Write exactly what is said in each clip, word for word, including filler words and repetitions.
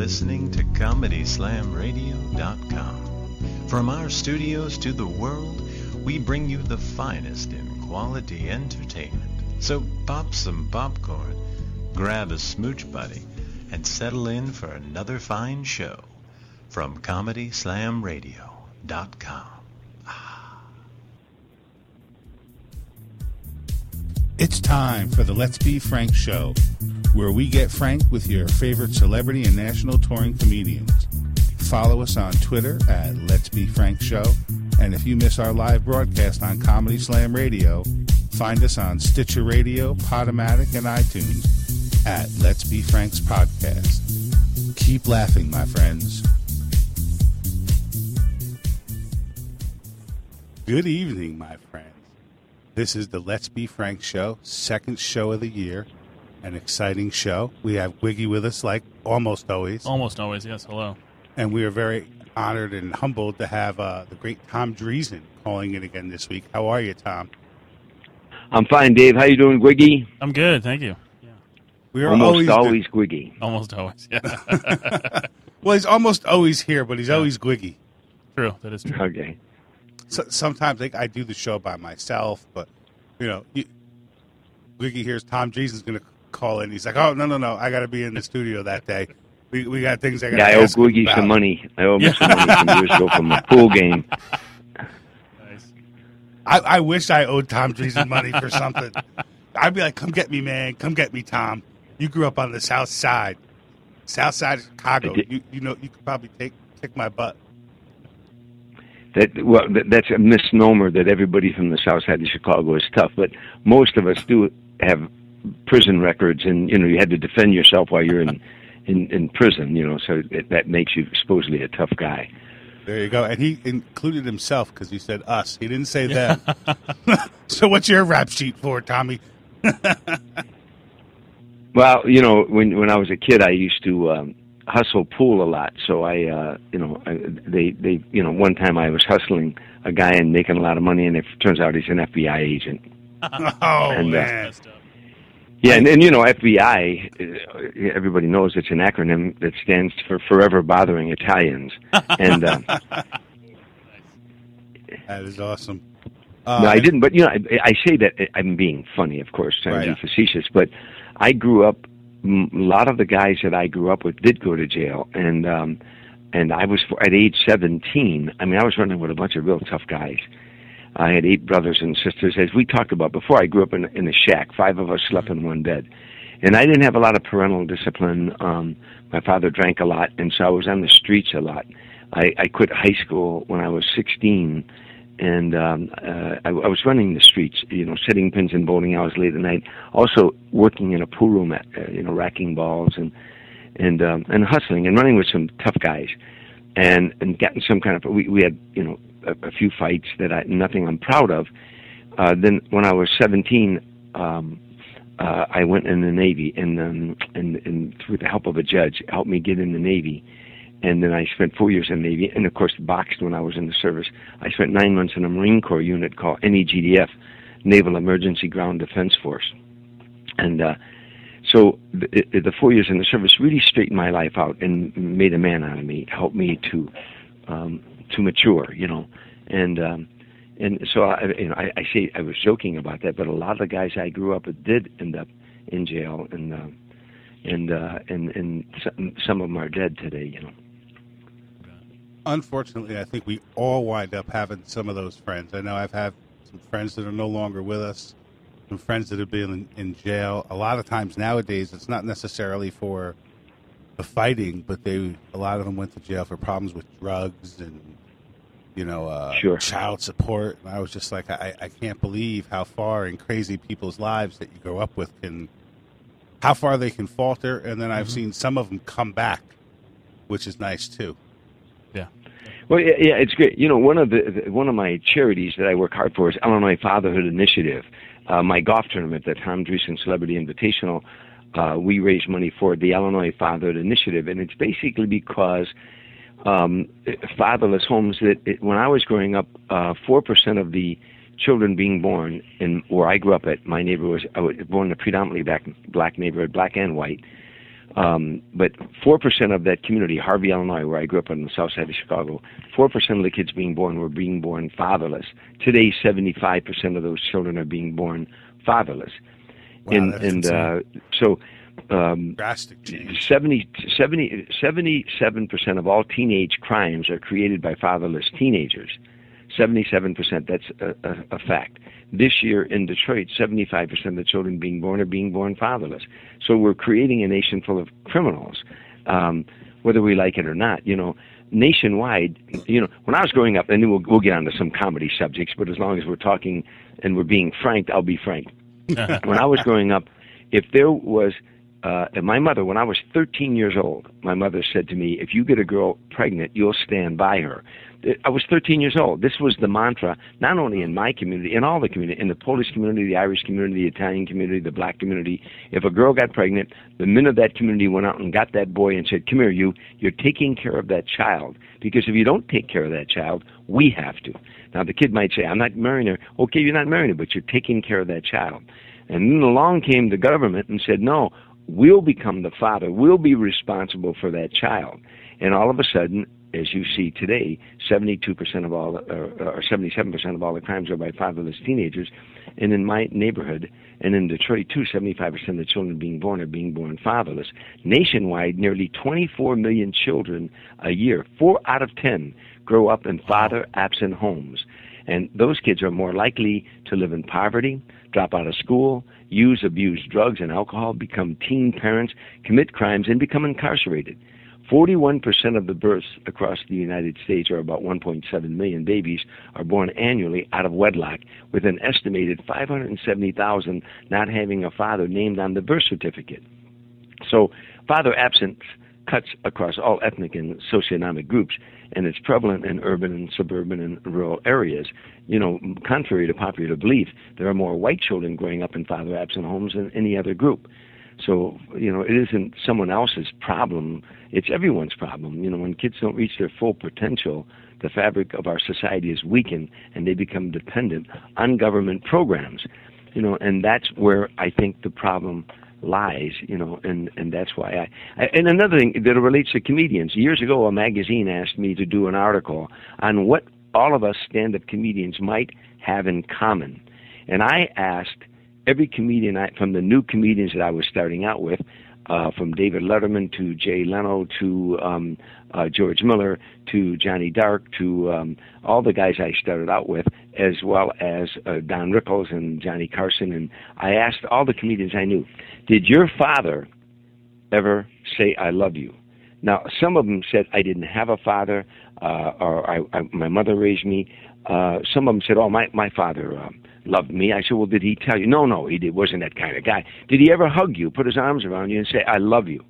listening to Comedy Slam Radio dot com. From our studios to the world, we bring you the finest in quality entertainment. So pop some popcorn, grab a smooch buddy, and settle in for another fine show from Comedy Slam Radio dot com. It's time for the Let's Be Frank show, where we get frank with your favorite celebrity and national touring comedians. Follow us on Twitter at Let's Be Frank Show, and if you miss our live broadcast on Comedy Slam Radio, find us on Stitcher Radio, Podomatic, and iTunes at Let's Be Frank's Podcast. Keep laughing, my friends. Good evening, my friends. This is the Let's Be Frank show, second show of the year, an exciting show. We have Wiggy with us, like almost always. Almost always, yes. Hello. And we are very honored and humbled to have uh, the great Tom Dreesen calling in again this week. How are you, Tom? I'm fine, Dave. How you doing, Wiggy? I'm good, thank you. Yeah. We are almost always, always Gwiggy. Almost always, yeah. Well, he's almost always here, but he's yeah. always Gwiggy. True, that is true. Okay. So, sometimes like, I do the show by myself, but, you know, you, Wiggy hears Tom Dreesen's going to call in. He's like, oh, no, no, no, I got to be in the studio that day. We we got things I got to Yeah, I owe ask Gwiggy about. some money. I owe him some money some years ago from a pool game. Nice. I, I wish I owed Tom Dreesen money for something. I'd be like, come get me, man. Come get me, Tom. You grew up on the south side. South side of Chicago. You, you know, you could probably take kick my butt. That well, that, that's a misnomer that everybody from the south side of Chicago is tough, but most of us do have prison records, and you know you had to defend yourself while you're in in, in prison. You know, so it, that makes you supposedly a tough guy. There you go, and he included himself because he said us. He didn't say them. So what's your rap sheet for, Tommy? Well, you know, when when I was a kid, I used to. Um, hustle pool a lot, so I, uh, you know, I, they, they, you know, one time I was hustling a guy and making a lot of money, and it turns out he's an F B I agent. Oh, and, man. Uh, yeah, and, and, you know, F B I, uh, everybody knows it's an acronym that stands for Forever Bothering Italians. And uh, that is awesome. Uh, no, I didn't, but, you know, I, I say that I'm being funny, of course, trying right. to be facetious, but I grew up a lot of the guys that I grew up with did go to jail, and um, and I was at age seventeen. I mean, I was running with a bunch of real tough guys. I had eight brothers and sisters, as we talked about before. I grew up in in a shack. Five of us slept in one bed, and I didn't have a lot of parental discipline. Um, my father drank a lot, and so I was on the streets a lot. I, I quit high school when I was sixteen. And um, uh, I, I was running the streets, you know, setting pins and bowling hours late at night. Also working in a pool room, at, uh, you know, racking balls and and um, and hustling and running with some tough guys, and and getting some kind of. We we had you know a, a few fights that I nothing I'm proud of. Uh, then when I was seventeen, um, uh, I went in the Navy, and um, and and through the help of a judge, helped me get in the Navy. And then I spent four years in the Navy, and of course boxed when I was in the service. I spent nine months in a Marine Corps unit called N E G D F, Naval Emergency Ground Defense Force. And uh, so the, the four years in the service really straightened my life out and made a man out of me, helped me to um, to mature, you know. And um, and so I, you know, I, I say I was joking about that, but a lot of the guys I grew up with did end up in jail, and uh, and uh, and and some, some of them are dead today, you know. Unfortunately, I think we all wind up having some of those friends. I know I've had some friends that are no longer with us, some friends that have been in, in jail. A lot of times nowadays, it's not necessarily for the fighting, but they a lot of them went to jail for problems with drugs and, you know, uh, sure. child support. And I was just like, I, I can't believe how far in crazy people's lives that you grow up with can, how far they can falter. And then I've mm-hmm. seen some of them come back, which is nice too. Yeah. Well, yeah, yeah, it's great. You know, one of the one of my charities that I work hard for is Illinois Fatherhood Initiative. Uh, my golf tournament, the Tom Dreesen Celebrity Invitational, uh, we raise money for the Illinois Fatherhood Initiative, and it's basically because um, fatherless homes. That it, when I was growing up, uh, four percent of the children being born in where I grew up at, my neighborhood was I was born in a predominantly black, black neighborhood, black and white. Um, but four percent of that community, Harvey, Illinois, where I grew up on the south side of Chicago, four percent of the kids being born were being born fatherless. Today, seventy-five percent of those children are being born fatherless. Wow, and that's and uh, so um, drastic change. seventy, seventy, seventy-seven percent of all teenage crimes are created by fatherless teenagers. seventy-seven percent, that's a, a, a fact. This year in Detroit, seventy-five percent of the children being born are being born fatherless. So we're creating a nation full of criminals, um, whether we like it or not. You know, nationwide, you know, when I was growing up, and then we'll, we'll get on to some comedy subjects, but as long as we're talking and we're being frank, I'll be frank. When I was growing up, if there was, uh, and my mother, when I was thirteen years old, my mother said to me, if you get a girl pregnant, you'll stand by her. I was thirteen years old. This was the mantra, not only in my community, in all the community, in the Polish community, the Irish community, the Italian community, the black community. If a girl got pregnant, the men of that community went out and got that boy and said, come here, you, you're taking care of that child. Because if you don't take care of that child, we have to. Now, the kid might say, I'm not marrying her. Okay, you're not marrying her, but you're taking care of that child. And then along came the government and said, no, we'll become the father. We'll be responsible for that child. And all of a sudden, as you see today, seventy-two percent of all, or, or seventy-seven percent of all the crimes are by fatherless teenagers. And in my neighborhood, and in Detroit too, seventy-five percent of the children being born are being born fatherless. Nationwide, nearly twenty-four million children a year, four out of ten, grow up in father-absent homes. And those kids are more likely to live in poverty, drop out of school, use, abuse drugs and alcohol, become teen parents, commit crimes, and become incarcerated. forty-one percent of the births across the United States, or about one point seven million babies, are born annually out of wedlock, with an estimated five hundred seventy thousand not having a father named on the birth certificate. So father absence cuts across all ethnic and socioeconomic groups, and it's prevalent in urban and suburban and rural areas. You know, contrary to popular belief, there are more white children growing up in father-absent homes than any other group. So, you know, it isn't someone else's problem. It's everyone's problem. You know, when kids don't reach their full potential, the fabric of our society is weakened, and they become dependent on government programs. You know, and that's where I think the problem lies, you know, and, and that's why I, I... And another thing that relates to comedians. Years ago, a magazine asked me to do an article on what all of us stand-up comedians might have in common. And I asked every comedian, I, from the new comedians that I was starting out with, uh, from David Letterman to Jay Leno to um, uh, George Miller to Johnny Dark to um, all the guys I started out with, as well as uh, Don Rickles and Johnny Carson. And I asked all the comedians I knew, did your father ever say, I love you? Now, some of them said, I didn't have a father, uh, or I, I, my mother raised me. Uh, some of them said, oh, my, my father um, loved me. I said, well, did he tell you? No, no, he did, wasn't that kind of guy. Did he ever hug you, put his arms around you and say, I love you?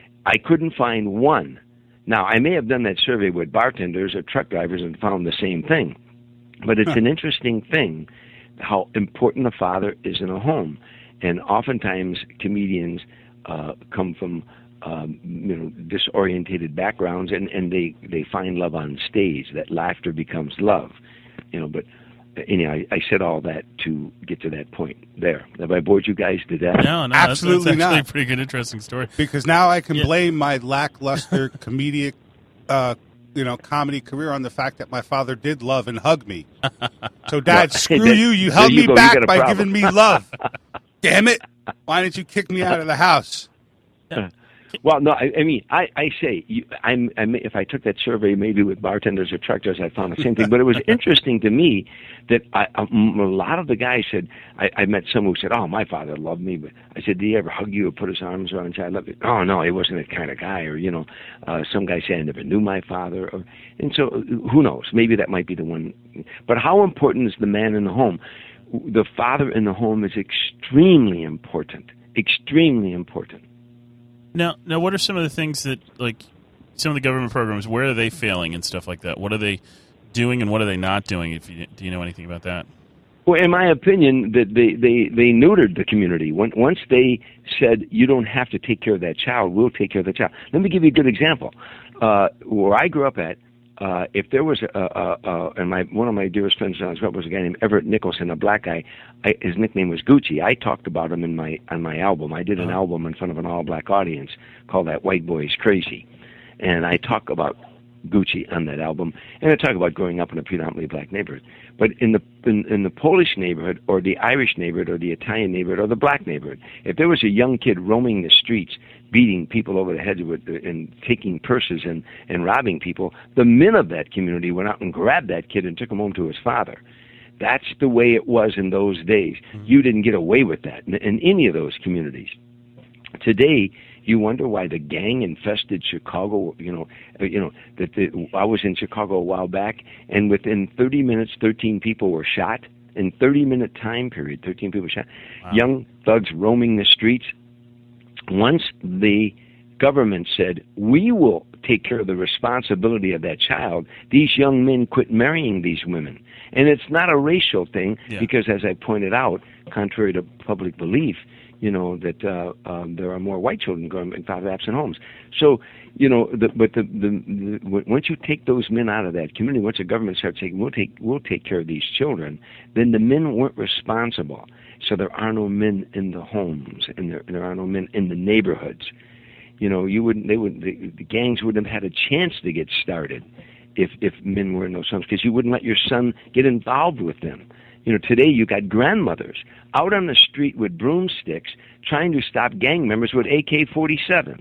I couldn't find one. Now, I may have done that survey with bartenders or truck drivers and found the same thing. But it's huh. an interesting thing how important a father is in a home. And oftentimes comedians uh, come from um, you know, disorientated backgrounds, and, and they, they find love on stage. That laughter becomes love. You know, but anyway, I, I said all that to get to that point there. Have I bored you guys to death? No, no, absolutely that's, that's actually not. a pretty good, interesting story. Because now I can yeah. blame my lackluster comedic, uh, you know, comedy career on the fact that my father did love and hug me. So, Dad, well, screw you. You held you me go. back by problem. giving me love. Damn it! Why didn't you kick me out of the house? Yeah. Well, no, I, I mean, I, I say, you, I'm, I may, if I took that survey maybe with bartenders or truck drivers, I found the same thing. But it was interesting to me that I, um, a lot of the guys said, I, I met someone who said, oh, my father loved me. But I said, did he ever hug you or put his arms around you? I love you. Oh, no, he wasn't that kind of guy. Or, you know, uh, some guy said, I never knew my father. Or, and so who knows? Maybe that might be the one. But how important is the man in the home? The father in the home is extremely important, extremely important. Now, now, what are some of the things that, like, some of the government programs, where are they failing and stuff like that? What are they doing and what are they not doing? If you, do you know anything about that? Well, in my opinion, that they, they, they neutered the community. When, once they said, you don't have to take care of that child, we'll take care of the child. Let me give you a good example. Uh, where I grew up at, uh, if there was a, a, a and my one of my dearest friends on was a guy named Everett Nicholson, a black guy. I, his nickname was Gucci. I talked about him in my on my album. I did an Oh. album in front of an all-black audience called "That White Boy Is Crazy," and I talk about Gucci on that album, and I talk about growing up in a predominantly black neighborhood. But in the in, in the Polish neighborhood, or the Irish neighborhood, or the Italian neighborhood, or the black neighborhood, if there was a young kid roaming the streets, beating people over the head with and taking purses and and robbing people, the men of that community went out and grabbed that kid and took him home to his father. That's the way it was in those days. Mm-hmm. You didn't get away with that in, in any of those communities. Today, you wonder why the gang-infested Chicago, you know, uh, you know that the, I was in Chicago a while back, and within thirty minutes, thirteen people were shot. In thirty-minute time period, thirteen people were shot. Wow. Young thugs roaming the streets. Once the government said, we will take care of the responsibility of that child, these young men quit marrying these women. And it's not a racial thing, yeah. because, as I pointed out, contrary to public belief, you know, that uh, um, there are more white children going in father-absent homes. So, you know, the, but the, the, the once you take those men out of that community, once the government starts saying, we'll take, we'll take care of these children, then the men weren't responsible. So there are no men in the homes, and there, there are no men in the neighborhoods. You know, you wouldn't, they would, the, the gangs wouldn't have had a chance to get started if, if men were in those homes, because you wouldn't let your son get involved with them. You know, today you got grandmothers out on the street with broomsticks trying to stop gang members with A K forty-sevens.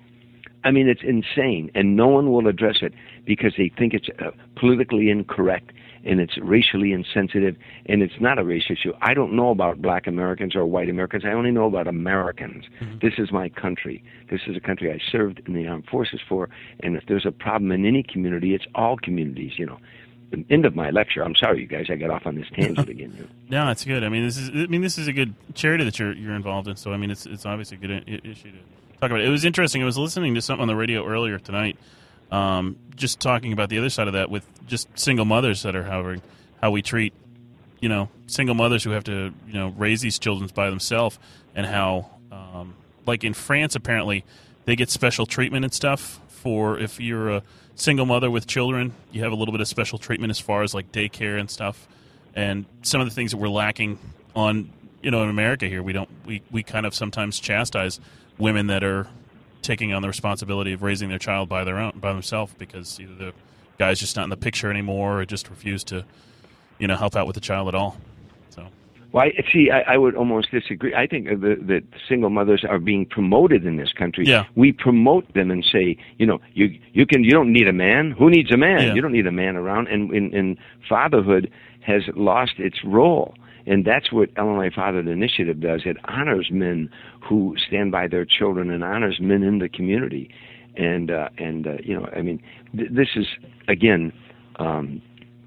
I mean, it's insane, and no one will address it because they think it's uh, politically incorrect and it's racially insensitive, and it's not a race issue. I don't know about black Americans or white Americans. I only know about Americans. Mm-hmm. This is my country. This is a country I served in the armed forces for, and if there's a problem in any community, it's all communities, you know. End of my lecture. I'm sorry, you guys. I got off on this tangent again. No, it's good. I mean, this is. I mean, this is a good charity that you're you're involved in. So, I mean, it's it's obviously a good I- issue to talk about. It was interesting. I was listening to something on the radio earlier tonight, um, just talking about the other side of that with just single mothers that are having how we treat, you know, single mothers who have to you know raise these children by themselves, and how, um, like in France, apparently they get special treatment and stuff for if you're a single mother with children, you have a little bit of special treatment as far as like daycare and stuff, and some of the things that we're lacking on, you know, in America here. We don't, we, we kind of sometimes chastise women that are taking on the responsibility of raising their child by their own, by themselves, because either the guy's just not in the picture anymore or just refused to, you know, help out with the child at all. So. Well, I, see, I, I would almost disagree. I think that, that single mothers are being promoted in this country. Yeah. We promote them and say, you know, you you can you don't need a man. Who needs a man? Yeah. You don't need a man around. And, and, and fatherhood has lost its role. And that's what Illinois Fatherhood Initiative does. It honors men who stand by their children and honors men in the community. And, uh, and uh, you know, I mean, th- this is, again, um,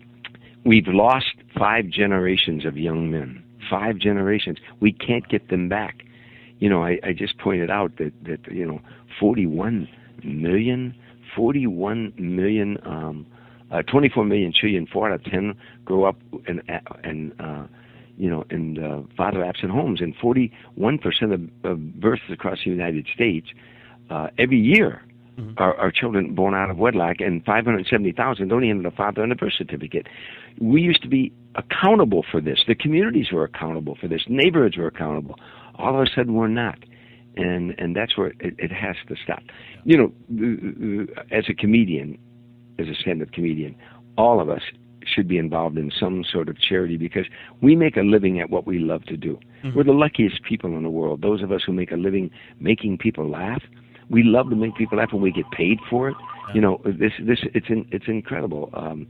we've lost five generations of young men. Five generations. We can't get them back. You know, I, I just pointed out that, that, you know, forty-one million, forty-one million, um, uh, twenty-four million children, four out of ten grow up in, in uh, you know, in uh, father-absent homes, and forty-one percent of, of births across the United States uh, every year mm-hmm. are, are children born out of wedlock, and five hundred seventy thousand don't even have a father on a birth certificate. We used to be accountable for this. The communities were accountable for this. Neighborhoods were accountable. All of a sudden, we're not. And and that's where it, it has to stop. You know, as a comedian, as a stand-up comedian, all of us should be involved in some sort of charity because we make a living at what we love to do. Mm-hmm. We're the luckiest people in the world, those of us who make a living making people laugh. We love to make people laugh and we get paid for it. Yeah. You know, this this it's in, it's incredible. Um,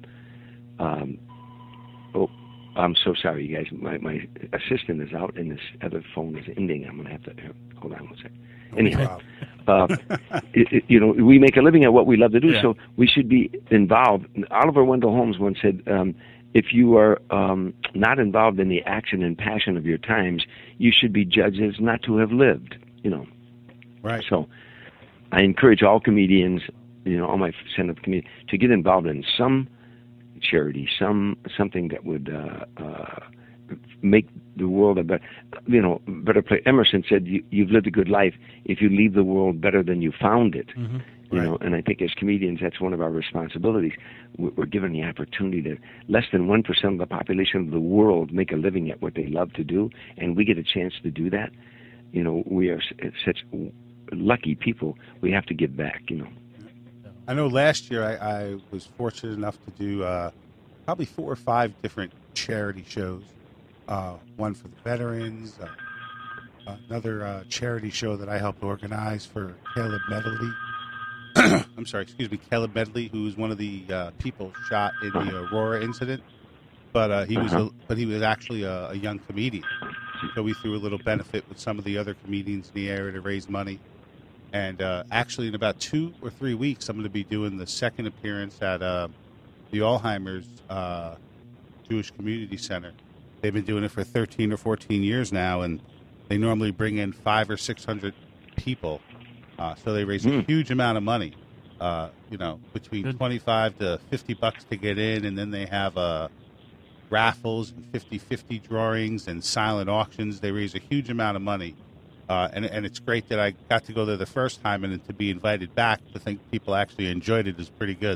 um, oh, I'm so sorry, you guys. My my assistant is out and this other phone is ending. I'm going to have to hold on one second. Anyhow, uh, it, it, you know, we make a living at what we love to do, yeah. so we should be involved. Oliver Wendell Holmes once said, um, if you are um, not involved in the action and passion of your times, you should be judged as not to have lived, you know. Right. So I encourage all comedians, you know, all my stand-up comedians, to get involved in some charity, some something that would uh, uh, make the world a better, you know, better place. Emerson said, you, "You've lived a good life if you leave the world better than you found it." Mm-hmm. You Right. know, and I think as comedians, that's one of our responsibilities. We're we're given the opportunity to less than one percent of the population of the world make a living at what they love to do, and we get a chance to do that. You know, we are s- such lucky people. We have to give back. You know. I know last year I, I was fortunate enough to do uh, probably four or five different charity shows. Uh, one for the veterans, uh, another uh, charity show that I helped organize for Caleb Medley. I'm sorry, excuse me, Caleb Medley, who was one of the uh, people shot in the Aurora incident, but uh, he was a, but he was actually a, a young comedian. So we threw a little benefit with some of the other comedians in the area to raise money. And uh, actually, in about two or three weeks, I'm going to be doing the second appearance at uh, the Alzheimer's uh, Jewish Community Center. They've been doing it for thirteen or fourteen years now, and they normally bring in five or six hundred people. Uh, so they raise a Mm. huge amount of money. Uh, you know, between Good. twenty-five to fifty bucks to get in, and then they have uh, raffles and fifty-fifty drawings and silent auctions. They raise a huge amount of money. Uh, and, and it's great that I got to go there the first time, and then to be invited back to think people actually enjoyed it is pretty good.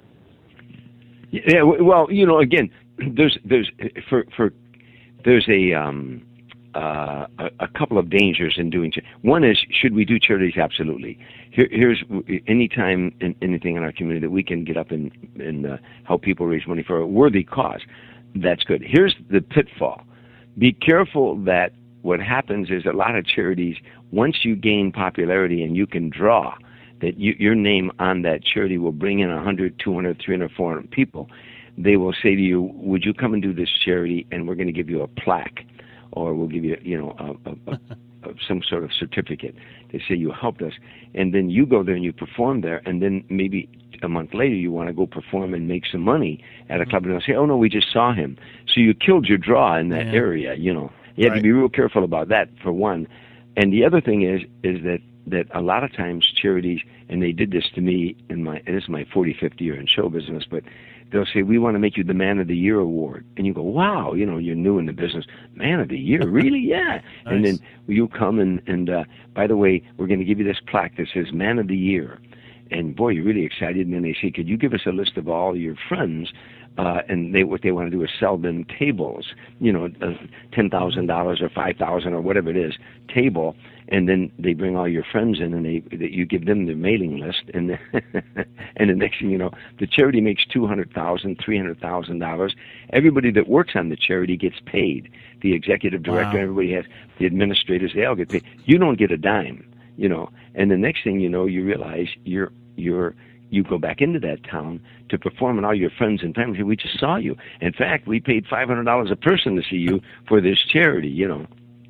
Yeah, w- well, you know, again, there's there's for for there's a um, uh, a, a couple of dangers in doing. Cha- One is, should we do charities? Absolutely. Here, here's any time in anything in our community that we can get up and and uh, help people raise money for a worthy cause. That's good. Here's the pitfall: be careful that what happens is a lot of charities, once you gain popularity and you can draw, that you, your name on that charity will bring in one hundred, two hundred, three hundred, four hundred people. They will say to you, would you come and do this charity, and we're going to give you a plaque, or we'll give you, you know, a, a, a, a, some sort of certificate. They say you helped us. And then you go there and you perform there, and then maybe a month later you want to go perform and make some money at a club, and they'll say, oh, no, we just saw him. So you killed your draw in that Yeah. area, you know. You have Right. to be real careful about that, for one. And the other thing is is that, that a lot of times charities, and they did this to me in my, and this is my forty-fifth year in show business, but they'll say, we want to make you the Man of the Year award. And you go, wow, you know, you're new in the business. Man of the Year, really? Yeah. And then Nice. you come and, and uh, by the way, we're going to give you this plaque that says Man of the Year. And boy, you're really excited. And then they say, could you give us a list of all your friends? Uh, and they what they want to do is sell them tables, you know, uh, ten thousand dollars or five thousand or whatever it is, table, and then they bring all your friends in, and they that you give them the mailing list, and the, and the next thing you know, the charity makes two hundred thousand, three hundred thousand dollars. Everybody that works on the charity gets paid. The executive director, Wow. everybody has the administrators, they all get paid. You don't get a dime, you know. And the next thing you know, you realize you're you're you go back into that town to perform, and all your friends and family say, we just saw you. In fact, we paid five hundred dollars a person to see you for this charity, you know.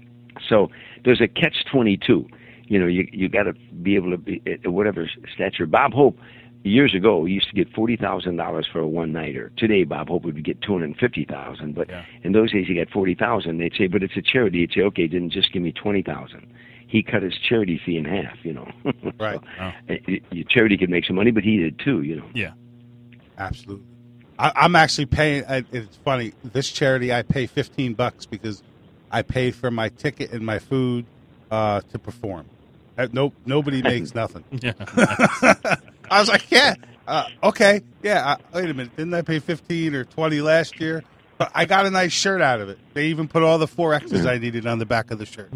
So there's a catch twenty-two. You know, you you got to be able to be at whatever stature. Bob Hope, years ago, used to get forty thousand dollars for a one-nighter. Today, Bob Hope would get two hundred fifty thousand dollars. But Yeah. in those days, he got forty thousand dollars. They'd say, but it's a charity. He'd say, okay, then just give me twenty thousand dollars. He cut his charity fee in half, you know. Right. Wow. So, uh, your charity could make some money, but he did too, you know. Yeah. Absolutely. I, I'm actually paying. I, it's funny. This charity, I pay fifteen bucks because I pay for my ticket and my food uh, to perform. Uh, no, nobody makes nothing. Yeah. I was like, yeah, uh, okay, yeah. Uh, wait a minute, didn't I pay fifteen or twenty last year? But I got a nice shirt out of it. They even put all the four X's I needed on the back of the shirt.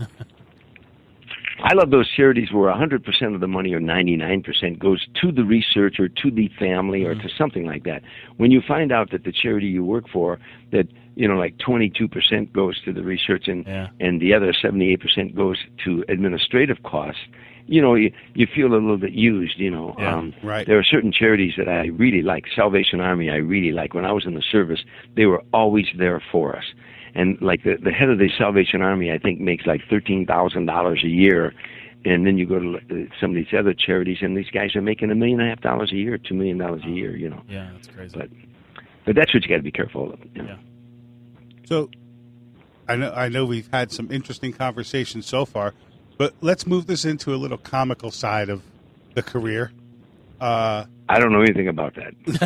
I love those charities where one hundred percent of the money or ninety-nine percent goes to the research or to the family or to something like that. When you find out that the charity you work for, that, you know, like twenty-two percent goes to the research and, Yeah. and the other seventy-eight percent goes to administrative costs, you know, you, you feel a little bit used, you know. Yeah, um, right. There are certain charities that I really like. Salvation Army I really like. When I was in the service, they were always there for us. And like the, the head of the Salvation Army, I think, makes like thirteen thousand dollars a year. And then you go to uh, some of these other charities, and these guys are making a million and a half dollars a year, two million dollars a year, you know. Yeah, that's crazy. But but that's what you got to be careful of. You know? Yeah. So, I know I know we've had some interesting conversations so far, but let's move this into a little comical side of the career. Uh, I don't know anything about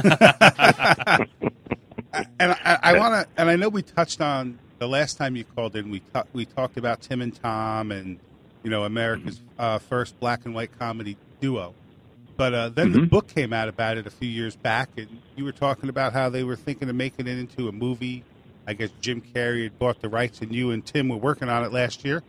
that. and I, I want to, and I know we touched on the last time you called in. We ta- we talked about Tim and Tom, and you know America's uh, first black and white comedy duo. But uh, then Mm-hmm. the book came out about it a few years back, and you were talking about how they were thinking of making it into a movie. I guess Jim Carrey had bought the rights, and you and Tim were working on it last year.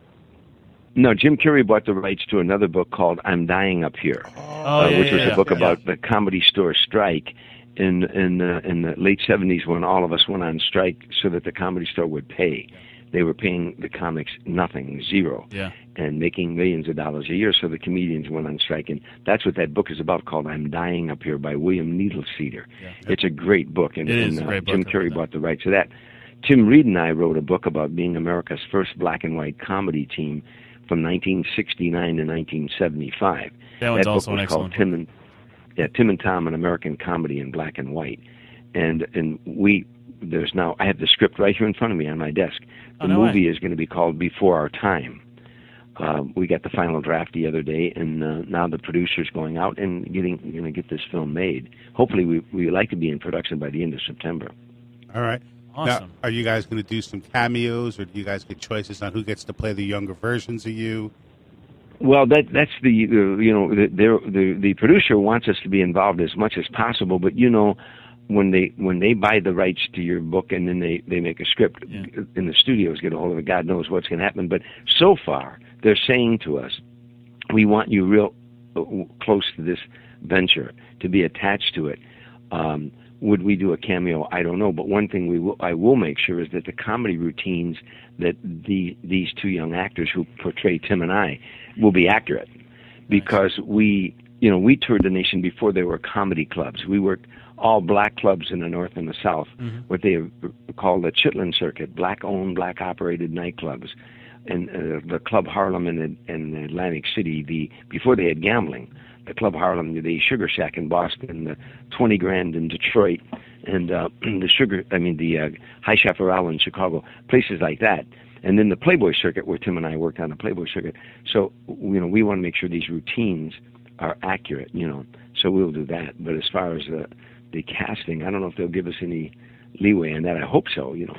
No, Jim Carrey bought the rights to another book called I'm Dying Up Here, Oh, uh, yeah, which was yeah, a book yeah. about the Comedy Store strike in in uh, in the late seventies when all of us went on strike so that the Comedy Store would pay. They were paying the comics nothing, zero, Yeah. and making millions of dollars a year, so the comedians went on strike. And that's what that book is about, called I'm Dying Up Here by William Needleseeder. Yeah. It's a great book, and, It and is a uh, great book. Jim I've Carrey read that. bought the rights to that. Tim Reed and I wrote a book about being America's first black and white comedy team from nineteen sixty-nine to nineteen seventy-five. That one's book also was an called excellent Tim and yeah, Tim and Tom, an American Comedy in Black and White. And and we there's now I have the script right here in front of me on my desk. The Oh, no movie way. is going to be called Before Our Time. Uh, we got the final draft the other day, and uh, now the producer's going out and getting going to get this film made. Hopefully, we we like to be in production by the end of September. All right. Awesome. Now, are you guys going to do some cameos, or do you guys get choices on who gets to play the younger versions of you? Well, that that's the uh, you know the, the the producer wants us to be involved as much as possible, but you know when they when they buy the rights to your book and then they they make a script Yeah. in the studios, get a hold of it, God knows what's going to happen. But so far, they're saying to us, we want you real uh, close to this venture, to be attached to it. Um, would we do a cameo? I don't know. But one thing we will, I will make sure is that the comedy routines that the these two young actors who portray Tim and I will be accurate, because we, you know, we toured the nation before there were comedy clubs. We worked all black clubs in the North and the South, Mm-hmm. what they call the Chitlin Circuit, black-owned, black-operated nightclubs, and uh, the Club Harlem in, in Atlantic City. The before they had gambling, the Club Harlem, the Sugar Shack in Boston, the twenty Grand in Detroit, and uh, the Sugar, I mean the uh, High Chaparral in Chicago, places like that. And then the Playboy Circuit, where Tim and I worked on the Playboy Circuit. So, you know, we want to make sure these routines are accurate, you know. So we'll do that. But as far as the the casting, I don't know if they'll give us any leeway in that. I hope so, you know.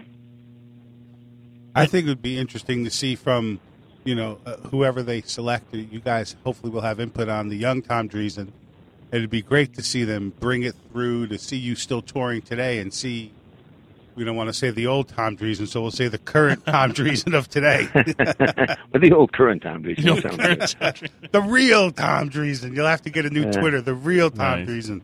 I think it would be interesting to see from, you know, uh, whoever they select. You guys hopefully will have input on the young Tom Dreesen. It'd be great to see them bring it through, to see you still touring today and see, we don't want to say the old Tom Dreesen, so we'll say the current Tom Dreesen of today. But the old current Tom Dreesen You know, sounds good. The real Tom Dreesen. You'll have to get a new Yeah. Twitter, the real Tom Nice. Dreesen.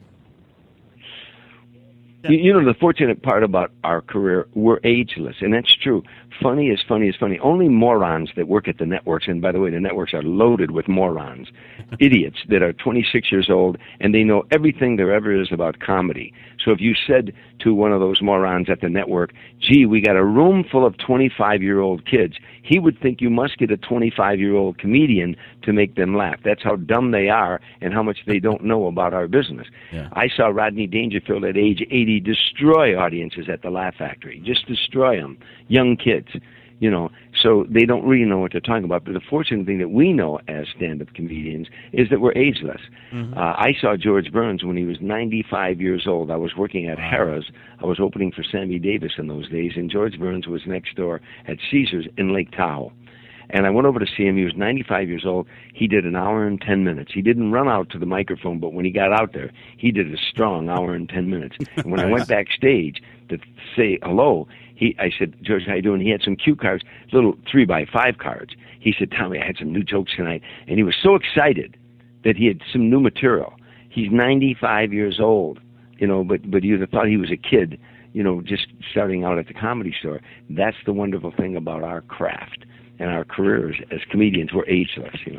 You, you know, the fortunate part about our career, we're ageless, and that's true. Funny is funny is funny. Only morons that work at the networks, and by the way, the networks are loaded with morons, idiots that are twenty-six years old, and they know everything there ever is about comedy. So if you said to one of those morons at the network, gee, we got a room full of twenty-five-year-old kids, he would think you must get a twenty-five-year-old comedian to make them laugh. That's how dumb they are and how much they don't know about our business. Yeah. I saw Rodney Dangerfield at age eighty destroy audiences at the Laugh Factory, just destroy them, young kids, you know, so they don't really know what they're talking about. But the fortunate thing that we know as stand-up comedians is that we're ageless. Mm-hmm. Uh, I saw George Burns when he was ninety-five years old. I was working at Harrah's. I was opening for Sammy Davis in those days, and George Burns was next door at Caesars in Lake Tahoe. And I went over to see him. He was ninety-five years old. He did an hour and ten minutes. He didn't run out to the microphone, but when he got out there, he did a strong hour and ten minutes. And when I went backstage to say hello, he, I said, George, how you doing? He had some cue cards, little three by five cards. He said, Tommy, I had some new jokes tonight. And he was so excited that he had some new material. He's ninety-five years old, you know, but, but you'd have thought he was a kid, you know, just starting out at the Comedy Store. That's the wonderful thing about our craft and our careers as comedians. We're ageless, you know.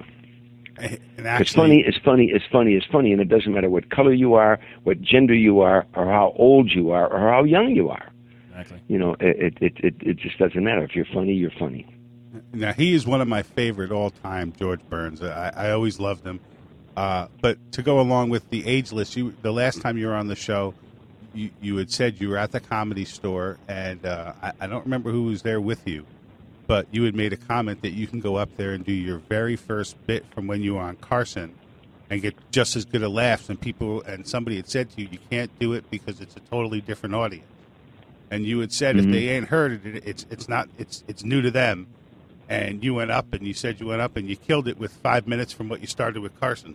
And actually, It's funny, it's funny, it's funny, it's funny, and it doesn't matter what color you are, what gender you are, or how old you are, or how young you are. Exactly. You know, it it it, it just doesn't matter. If you're funny, you're funny. Now, he is one of my favorite all-time George Burns. I, I always loved him. Uh, but to go along with the ageless, you, the last time you were on the show, you, you had said you were at the Comedy Store, and uh, I, I don't remember who was there with you, but you had made a comment that you can go up there and do your very first bit from when you were on Carson and get just as good a laughs. And people, and somebody had said to you, you can't do it because it's a totally different audience. And you had said Mm-hmm. if they ain't heard it, it's it's not it's it's new to them. And you went up and you said you went up and you killed it with five minutes from what you started with Carson.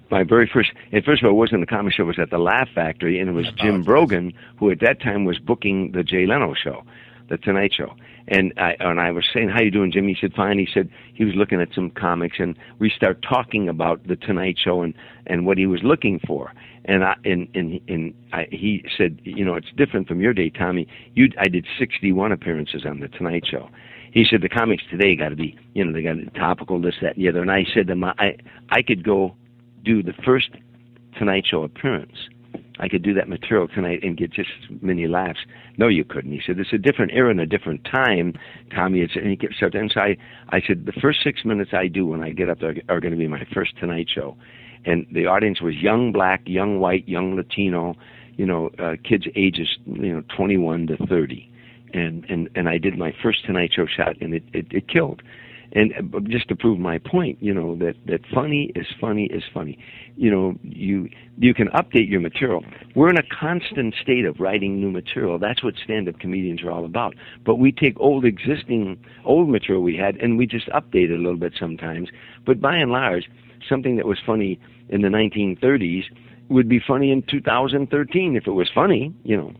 my very first, and first of all, it wasn't the comedy show, it was at the Laugh Factory, and it was Jim Brogan, who at that time was booking the Jay Leno show, the Tonight Show. And I, and I was saying, how you doing, Jim? He said, fine. He said he was looking at some comics, and we start talking about the Tonight Show and, and what he was looking for. And I and and, and I, he said, you know, it's different from your day, Tommy. You, I did sixty-one appearances on the Tonight Show. He said the comics today got to be, you know, they got to be topical, this, that, and the other. And I said to him, I I could go do the first Tonight Show appearance. I could do that material tonight and get just as many laughs. No, you couldn't. He said, it's a different era and a different time, Tommy. It's, and he kept starting. And so I, I said, the first six minutes I do when I get up there are going to be my first Tonight Show. And the audience was young black, young white, young Latino, you know, uh, kids ages, you know, twenty-one to thirty. And, and, and I did my first Tonight Show shot, and it, it, it killed. And uh, just to prove my point, you know, that, that funny is funny is funny. You know, you you can update your material. We're in a constant state of writing new material. That's what stand-up comedians are all about. But we take old existing, old material we had, and we just update it a little bit sometimes. But by and large, something that was funny in the nineteen thirties would be funny in two thousand thirteen if it was funny, you know.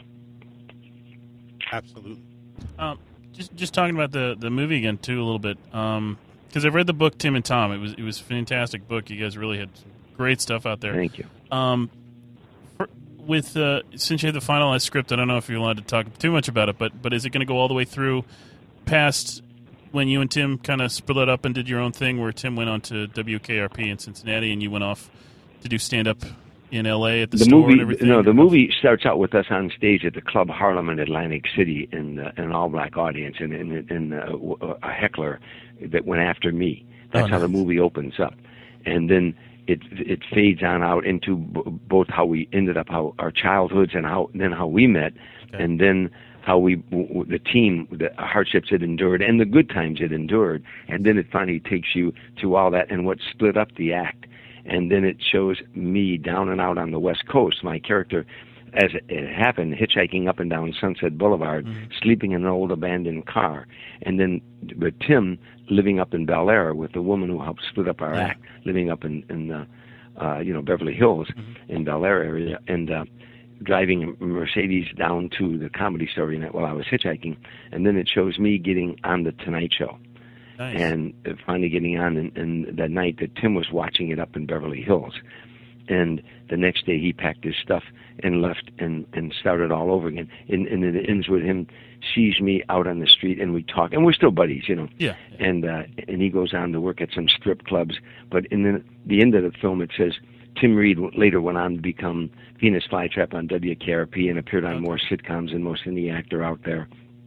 Absolutely. Um, just just talking about the, the movie again too a little bit, because um, I've read the book Tim and Tom. It was it was a fantastic book. You guys really had some great stuff out there. Thank you. Um, for, with uh, since you had the finalized script, I don't know if you're allowed to talk too much about it, but but is it going to go all the way through past when you and Tim kind of split up and did your own thing, where Tim went on to W K R P in Cincinnati and you went off to do stand up in L A at the, the store movie, and everything? No, the movie starts out with us on stage at the Club Harlem in Atlantic City in uh, an all-black audience and, and, and uh, a heckler that went after me. That's oh, how nice. the movie opens up. And then it it fades on out into b- both how we ended up, how our childhoods, and how then how we met, okay. and then how we, w- w- the team, the hardships it endured, and the good times it endured. And then it finally takes you to all that and what split up the act. And then it shows me down and out on the West Coast, my character, as it happened, hitchhiking up and down Sunset Boulevard, mm-hmm. sleeping in an old abandoned car. And then with Tim living up in Bel Air with the woman who helped split up our yeah. act, living up in, in uh, uh, you know, Beverly Hills mm-hmm. in Bel Air area, and uh, driving a Mercedes down to the Comedy Store night while I was hitchhiking. And then it shows me getting on the Tonight Show. Nice. And finally getting on, and, and that night that Tim was watching it up in Beverly Hills. And the next day he packed his stuff and left and, and started all over again. And, and it ends with him sees me out on the street, and we talk. And we're still buddies, you know. Yeah. yeah. And uh, and he goes on to work at some strip clubs. But in the, the end of the film, it says Tim Reed later went on to become Venus Flytrap on W K R P and appeared on okay. more sitcoms than most any actor out there,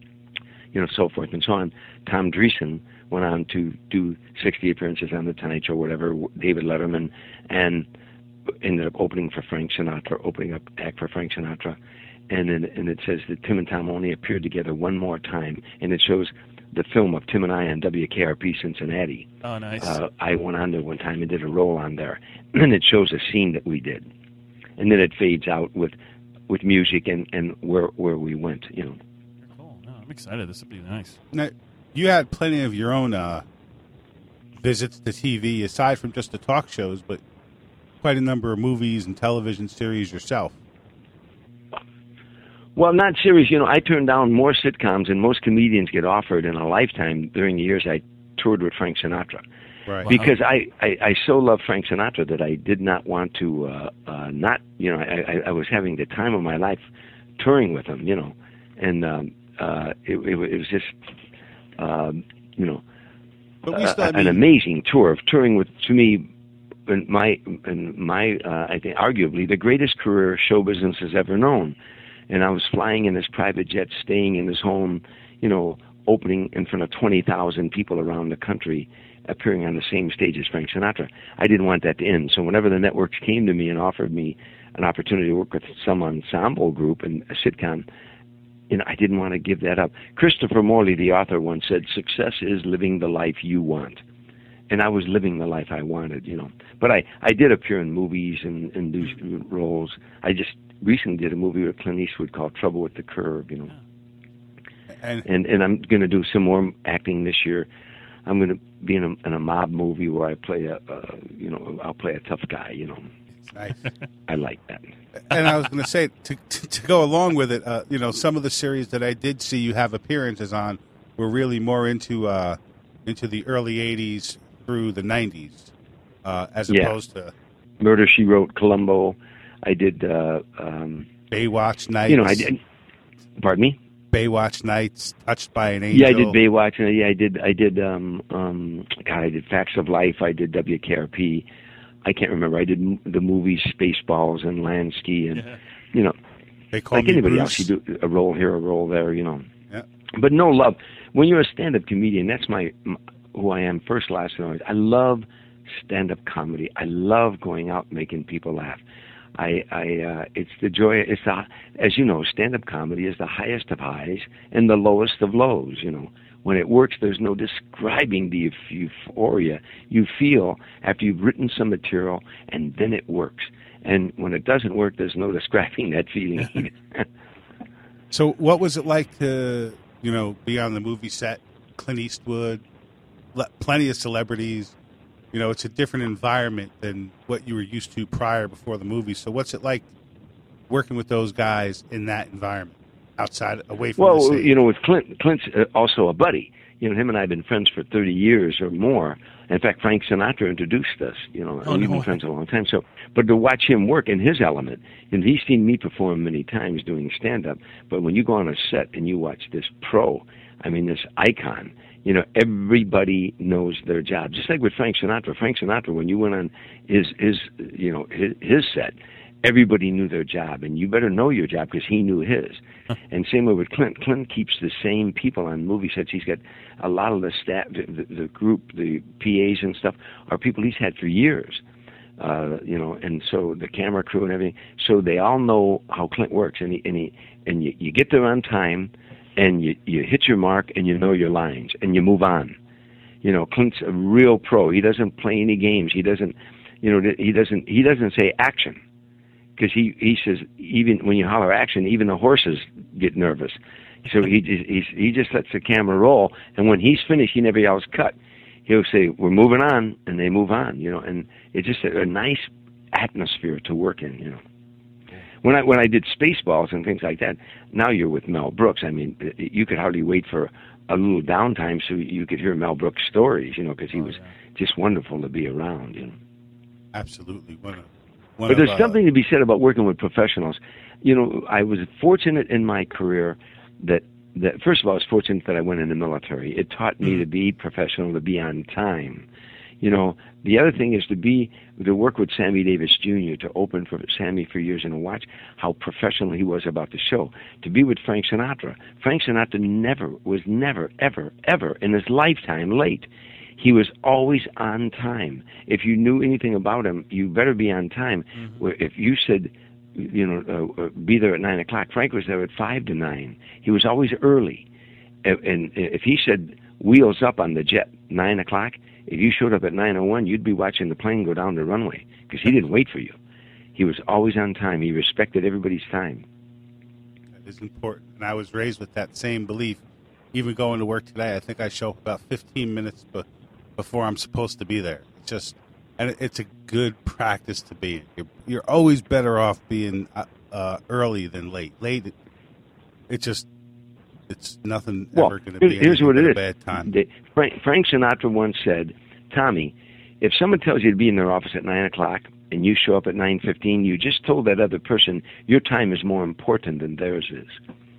you know, so forth and so on. Tom Dreesen went on to do sixty appearances on The Tonight Show, whatever, David Letterman, and ended up opening for Frank Sinatra, opening up act for Frank Sinatra. And then, and it says that Tim and Tom only appeared together one more time, and it shows the film of Tim and I on W K R P Cincinnati. Oh, nice. Uh, I went on there one time and did a role on there, and it shows a scene that we did. And then it fades out with with music and, and where where we went, you know. Cool. No, I'm excited. This would be nice. Now, you had plenty of your own uh, visits to T V, aside from just the talk shows, but quite a number of movies and television series yourself. Well, not serious. You know, I turned down more sitcoms than most comedians get offered in a lifetime during the years I toured with Frank Sinatra. Right. Because I, I, I so love Frank Sinatra that I did not want to uh, uh, not, you know, I, I was having the time of my life touring with him, you know, and um, uh, it, it, it was just, um, you know, but we still, uh, I mean, an amazing tour of touring with, to me, in my, in my uh, I think, arguably the greatest career show business has ever known. And I was flying in his private jet, staying in his home, you know, opening in front of twenty thousand people around the country, appearing on the same stage as Frank Sinatra. I didn't want that to end. So whenever the networks came to me and offered me an opportunity to work with some ensemble group and a sitcom, you know, I didn't want to give that up. Christopher Morley, the author, once said, "Success is living the life you want." And I was living the life I wanted, you know. But I, I did appear in movies and, and do roles. I just recently did a movie with Clint Eastwood called Trouble with the Curve, you know. And and, and I'm going to do some more acting this year. I'm going to be in a, in a mob movie where I play a, uh, you know, I'll play a tough guy. You know, Nice. I like that. And I was going to say, to, to to go along with it, uh, you know, some of the series that I did see you have appearances on were really more into uh, into the early eighties through the nineties, uh, as Yeah. opposed to Murder, She Wrote, Columbo. I did. Uh, um, Baywatch Nights. you know, I did. Pardon me. Baywatch Nights, Touched by an Angel. Yeah, I did Baywatch. and Yeah, I did. I did. Um, um, God, I did Facts of Life. I did W K R P. I can't remember. I did m- the movies Spaceballs and Lansky, and Yeah. you know, They call like me anybody Bruce. else, you do a role here, a role there. You know, Yeah. but no love. When you're a stand-up comedian, that's my m- who I am first, last, and always. I love stand-up comedy. I love going out and making people laugh. I, I, uh, it's the joy. It's the, as you know, stand-up comedy is the highest of highs and the lowest of lows. You know, when it works, there's no describing the euphoria you feel after you've written some material and then it works. And when it doesn't work, there's no describing that feeling either. So, what was it like to, you know, be on the movie set? Clint Eastwood, le- plenty of celebrities. You know, it's a different environment than what you were used to prior before the movie. So, what's it like working with those guys in that environment, outside, away from the Well, stage? you know, with Clint, Clint's uh, also a buddy. You know, him and I have been friends for thirty years or more. In fact, Frank Sinatra introduced us. You know, Oh, and we've no been way. friends a long time. So, but to watch him work in his element, and he's seen me perform many times doing stand-up. But when you go on a set and you watch this pro, I mean, this icon. You know, everybody knows their job. Just like with Frank Sinatra. Frank Sinatra, when you went on his his you know his, his set, everybody knew their job, and you better know your job because he knew his. And same way with Clint. Clint keeps the same people on movie sets. He's got a lot of the staff, the, the, the group, the P As and stuff are people he's had for years. Uh, you know, and so the camera crew and everything. So they all know how Clint works, and he, and he, and you, you get there on time, and you you hit your mark, and you know your lines, and you move on. You know, Clint's a real pro. He doesn't play any games. He doesn't, you know, he doesn't he doesn't say action. Because he, he says, even when you holler action, even the horses get nervous. So he he he just lets the camera roll, and when he's finished, he never yells cut. He'll say, "We're moving on," and they move on. You know, and it's just a, a nice atmosphere to work in. You know, when I when I did Spaceballs and things like that, now you're with Mel Brooks. I mean, you could hardly wait for a little downtime so you could hear Mel Brooks' stories. You know, because he was just wonderful to be around. You know. Absolutely. One of, one But of, there's uh, something to be said about working with professionals. You know, I was fortunate in my career that, that first of all, I was fortunate that I went in the military. It taught me to be professional, to be on time. You know, the other thing is to be, to work with Sammy Davis Junior, to open for Sammy for years and watch how professional he was about the show. To be with Frank Sinatra. Frank Sinatra never, was never, ever, ever in his lifetime late. He was always on time. If you knew anything about him, you better be on time. Mm-hmm. Where if you said, you know, uh, uh, be there at nine o'clock, Frank was there at five to nine. He was always early. And, and if he said wheels up on the jet nine o'clock, if you showed up at nine oh one, you'd be watching the plane go down the runway because he didn't wait for you. He was always on time. He respected everybody's time. That is important. And I was raised with that same belief. Even going to work today, I think I show up about fifteen minutes be- before I'm supposed to be there. It's just, and it- it's a good practice to be in. You're, you're always better off being uh, uh, early than late. Late, it just, it's nothing Well, ever going to be here's anything what but it a is. bad time. The- Frank, Frank Sinatra once said, Tommy, if someone tells you to be in their office at nine o'clock and you show up at nine fifteen, you just told that other person your time is more important than theirs is.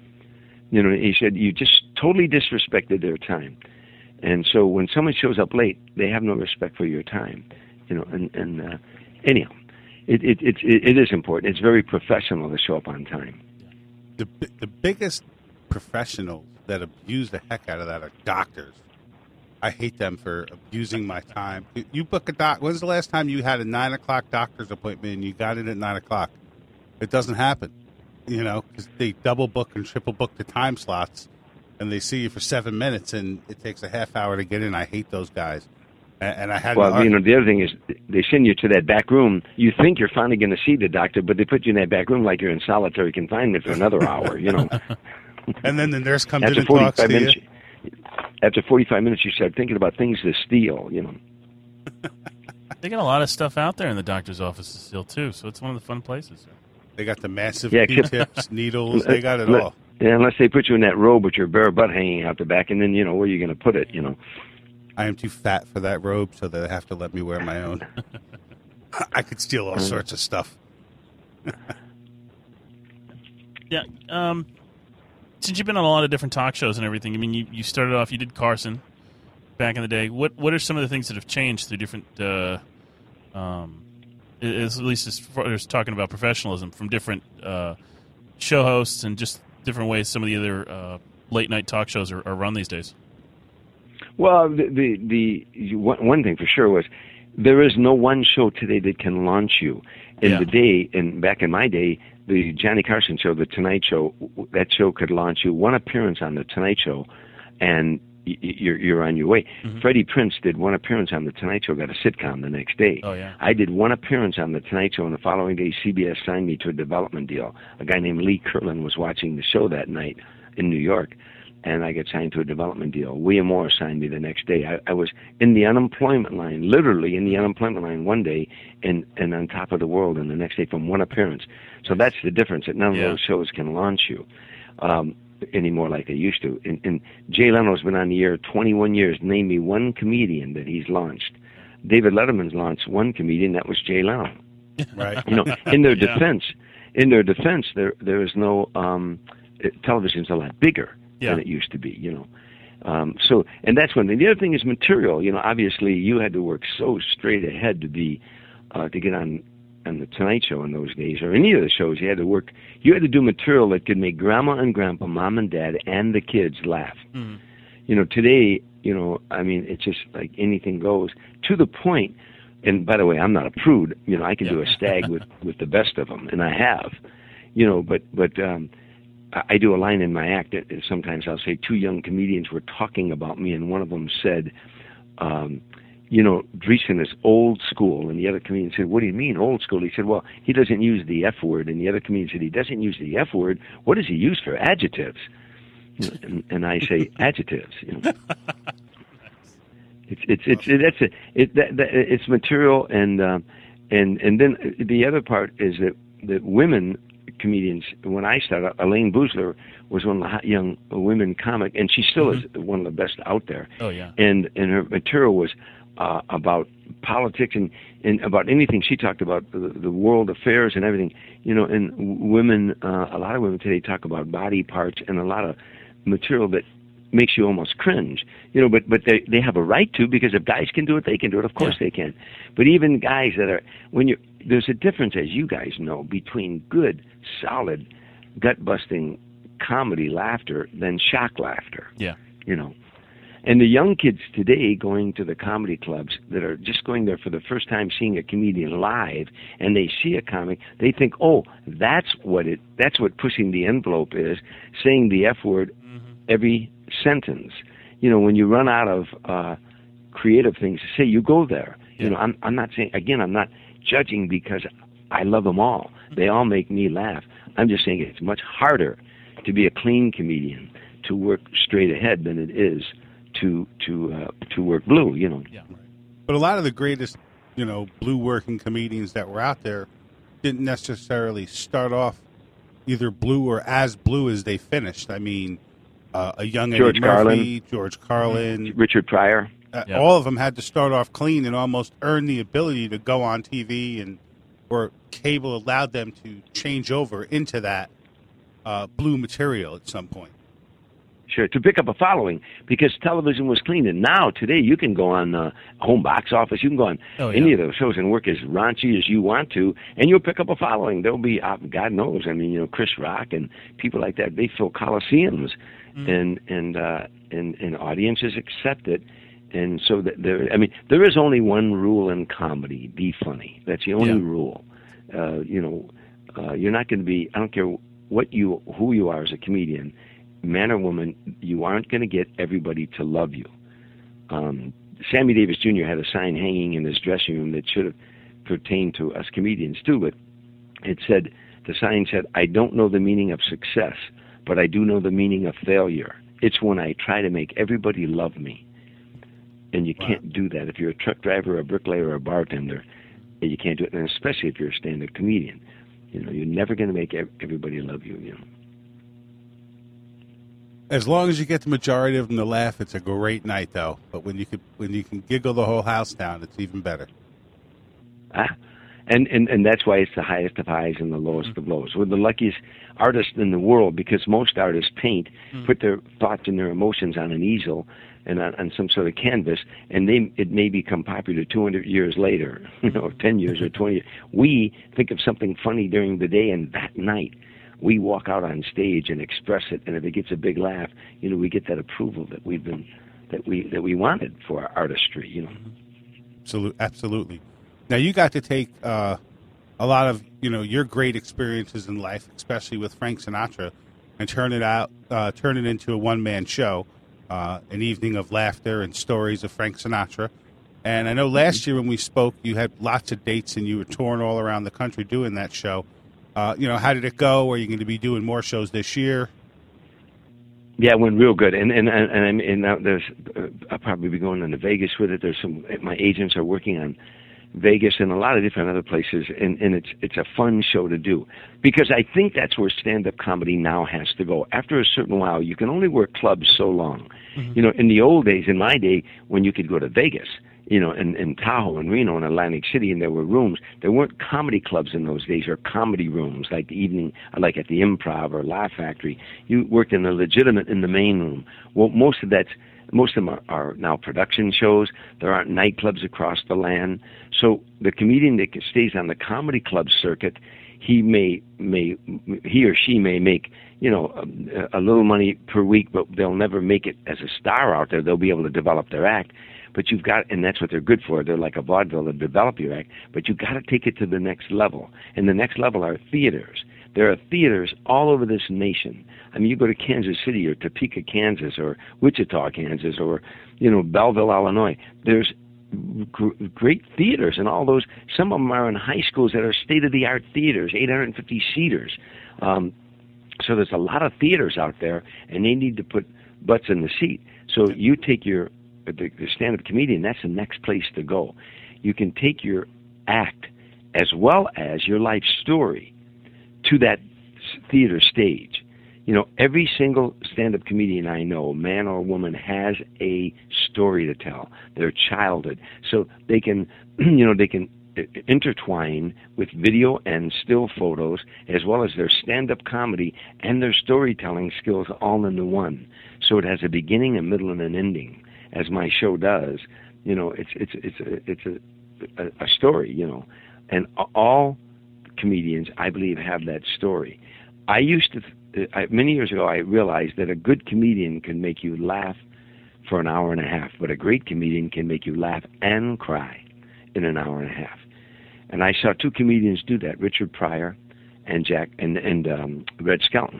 You know, he said you just totally disrespected their time. And so when someone shows up late, they have no respect for your time. You know, and, and uh, anyhow, it, it, it, it is important. It's very professional to show up on time. The bi- the biggest professionals that abuse the heck out of that are doctors. I hate them for abusing my time. You book a doc. When's the last time you had a nine o'clock doctor's appointment and you got in at nine o'clock? It doesn't happen, you know, because they double book and triple book the time slots, and they see you for seven minutes, and it takes a half hour to get in. I hate those guys. And, and I had Well, an you know, the other thing is they send you to that back room. You think you're finally going to see the doctor, but they put you in that back room like you're in solitary confinement for another hour, you know. and then the nurse comes After in and talks forty-five to minutes, you. after forty-five minutes, you start thinking about things to steal, you know. They got a lot of stuff out there in the doctor's offices still, too, so it's one of the fun places. They got the massive Yeah, Q-tips, needles. They got it Let- all. Yeah, unless they put you in that robe with your bare butt hanging out the back, and then, you know, where are you going to put it, you know? I am too fat for that robe, so they have to let me wear my own. I could steal all sorts of stuff. Yeah. Um, since you've been on a lot of different talk shows and everything, I mean, you, you started off, you did Carson back in the day. What what are some of the things that have changed through different, uh, um, as, at least as far as talking about professionalism, from different uh, show hosts and just different ways some of the other uh, late-night talk shows are, are run these days? Well, the, the the one one thing for sure was there is no one show today that can launch you. In Yeah. the day, and back in my day, the Johnny Carson show, the Tonight Show, that show could launch you. One appearance on the Tonight Show, and y- y- you're you're on your way. Mhm. Freddie Prinze did one appearance on the Tonight Show, got a sitcom the next day. Oh, yeah. I did one appearance on the Tonight Show, and the following day, C B S signed me to a development deal. A guy named Lee Curlin was watching the show that night in New York, and I got signed to a development deal. William Morris signed me the next day. I, I was in the unemployment line, literally in the unemployment line one day, and, and on top of the world, and the next day from one appearance. So that's the difference, that none Yeah. of those shows can launch you um, anymore like they used to. And, and Jay Leno's been on the air twenty-one years. Name me one comedian that he's launched. David Letterman's launched one comedian, that was Jay Leno. Right. You know, in their Yeah. defense, in their defense, there there is no um, it, television's a lot bigger Yeah. than it used to be. You know, um, so and that's one thing. The other thing is material. You know, obviously you had to work so straight ahead to be uh, to get on on the Tonight Show in those days, or any of the shows. You had to work. You had to do material that could make grandma and grandpa, mom and dad, and the kids laugh. Mhm. You know, today, you know, I mean, it's just like anything goes to the point. And by the way, I'm not a prude. You know, I can do a Yeah. stag with, with the best of them, and I have. You know, but but um, I, I do a line in my act that sometimes I'll say two young comedians were talking about me, and one of them said, um, you know, Dreesen is old school, and the other comedian said, what do you mean old school? He said, well, he doesn't use the F word, and the other comedian said, he doesn't use the F word. What does he use for adjectives? You know, and, and I say adjectives. You know. It's it's it's it, that's it. It that, that it's material, and um, and and then the other part is that that women comedians. When I started, Elaine Boozler was one of the hot young women comic, and she still is one of the best out there. Oh, yeah. And and her material was uh, about politics and, and about anything. She talked about the, the world affairs and everything. You know, and women, uh, a lot of women today talk about body parts and a lot of material that makes you almost cringe, you know, but but they they have a right to, because if guys can do it, they can do it. Of course Yeah. they can. But even guys that are, when you there's a difference, as you guys know, between good, solid, gut-busting comedy laughter than shock laughter. Yeah. You know, and the young kids today going to the comedy clubs that are just going there for the first time, seeing a comedian live, and they see a comic, they think, oh, that's what it, that's what pushing the envelope is, saying the F word every sentence. You know, when you run out of uh, creative things to say, you go there. Yeah. You know, I'm I'm not saying, again, I'm not judging, because I love them all. They all make me laugh. I'm just saying it's much harder to be a clean comedian, to work straight ahead, than it is to to uh, to work blue. You know. Yeah. But a lot of the greatest, you know, blue working comedians that were out there didn't necessarily start off either blue or as blue as they finished. I mean, uh, a young Eddie George Murphy, George Carlin, Richard Pryor. uh, Yeah. all of them had to start off clean and almost earn the ability to go on T V, and or cable allowed them to change over into that uh, blue material at some point. Sure, to pick up a following, because television was clean. And now, today, you can go on uh, home box office, you can go on Oh, yeah. any of those shows and work as raunchy as you want to, and you'll pick up a following. There'll be, uh, God knows, I mean, you know, Chris Rock and people like that, they fill coliseums, Mm. and and, uh, and and audiences accept it. And so that there, I mean, there is only one rule in comedy: be funny. That's the only Yeah. rule. Uh, you know, uh, you're not going to be. I don't care what you, who you are as a comedian, man or woman. You aren't going to get everybody to love you. Um, Sammy Davis Junior had a sign hanging in his dressing room that should have pertained to us comedians too. But it said, the sign said, "I don't know the meaning of success, but I do know the meaning of failure." It's when I try to make everybody love me. And you Wow. can't do that. If you're a truck driver, a bricklayer, or a bartender, you can't do it. And especially if you're a stand-up comedian. You know, you're never going to make ev- everybody love you, you know. As long as you get the majority of them to laugh, it's a great night, though. But when you can, when you can giggle the whole house down, it's even better. Ah, and, and, and that's why it's the highest of highs and the lowest Mm-hmm. of lows. We're the luckiest artists in the world because most artists paint, Mm-hmm. put their thoughts and their emotions on an easel and on, on some sort of canvas, and they it may become popular two hundred years later, you know, ten years or twenty years. We think of something funny during the day, and that night we walk out on stage and express it, and if it gets a big laugh, you know, we get that approval that we've been that we that we wanted for our artistry, you know. Absolutely, absolutely. Now you got to take uh, a lot of you know your great experiences in life, especially with Frank Sinatra, and turn it out, uh, turn it into a one man show, uh, an evening of laughter and stories of Frank Sinatra. And I know last year when we spoke, you had lots of dates and you were touring all around the country doing that show. Uh, you know, how did it go? Are you going to be doing more shows this year? Yeah, it went real good, and and and, and, and now there's uh, I'll probably be going into Vegas with it. There's some my agents are working on Vegas and a lot of different other places, and and it's it's a fun show to do because I think that's where stand-up comedy now has to go. After a certain while, you can only work clubs so long. Mm-hmm. You know, in the old days, in my day, when you could go to Vegas, you know, in, in Tahoe and Reno and Atlantic City, and there were rooms. There weren't comedy clubs in those days, or comedy rooms like the evening, like at the Improv or Laugh Factory. You worked in a legitimate in the main room. Well, most of that's most of them are, are now production shows. There aren't nightclubs across the land. So the comedian that stays on the comedy club circuit, he may may he or she may make you know a, a little money per week, but they'll never make it as a star out there. They'll be able to develop their act. But you've got, and that's what they're good for. They're like a vaudeville to develop your act. But you've got to take it to the next level. And the next level are theaters. There are theaters all over this nation. I mean, you go to Kansas City or Topeka, Kansas, or Wichita, Kansas, or, you know, Belleville, Illinois. There's gr- great theaters, and all those, some of them are in high schools that are state-of-the-art theaters, eight hundred fifty seaters. Um, so there's a lot of theaters out there, and they need to put butts in the seat. So you take your The, the stand-up comedian, that's the next place to go. You can take your act as well as your life story to that theater stage. You know, every single stand-up comedian I know, man or woman, has a story to tell, their childhood. So they can, you know, they can intertwine with video and still photos as well as their stand-up comedy and their storytelling skills all into one. So it has a beginning, a middle, and an ending. As my show does, you know, it's it's it's a it's a, a, a story, you know, and all comedians, I believe, have that story. I used to I, many years ago, I realized that a good comedian can make you laugh for an hour and a half, but a great comedian can make you laugh and cry in an hour and a half. And I saw two comedians do that: Richard Pryor and Jack and and um, Red Skelton.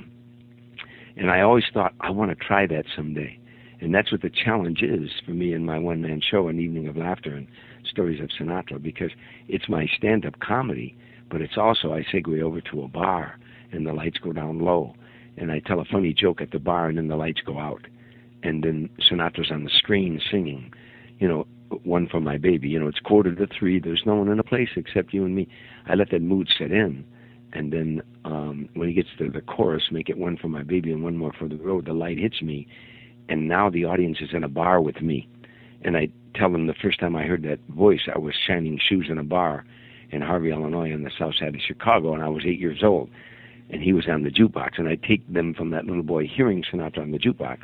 And I always thought, I want to try that someday. And that's what the challenge is for me in my one-man show, An Evening of Laughter and Stories of Sinatra, because it's my stand-up comedy, but it's also, I segue over to a bar, and the lights go down low, and I tell a funny joke at the bar, and then the lights go out, and then Sinatra's on the screen singing, you know, One for My Baby. You know, it's quarter to three, there's no one in the place except you and me. I let that mood set in, and then um, when he gets to the chorus, make it One for My Baby and One More for the Road, the light hits me, and now the audience is in a bar with me. And I tell them the first time I heard that voice, I was shining shoes in a bar in Harvey, Illinois, on the south side of Chicago, and I was eight years old. And he was on the jukebox, and I take them from that little boy hearing Sinatra on the jukebox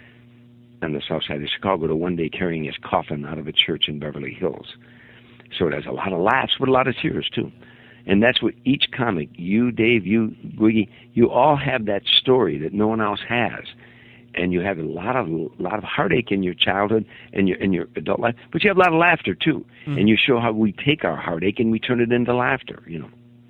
on the south side of Chicago to one day carrying his coffin out of a church in Beverly Hills. So it has a lot of laughs, but a lot of tears, too. And that's what each comic, you, Dave, you, Gwiggy, you all have that story that no one else has. And you have a lot of lot of heartache in your childhood and your in your adult life, but you have a lot of laughter too. Mm-hmm. And you show how we take our heartache and we turn it into laughter. You know.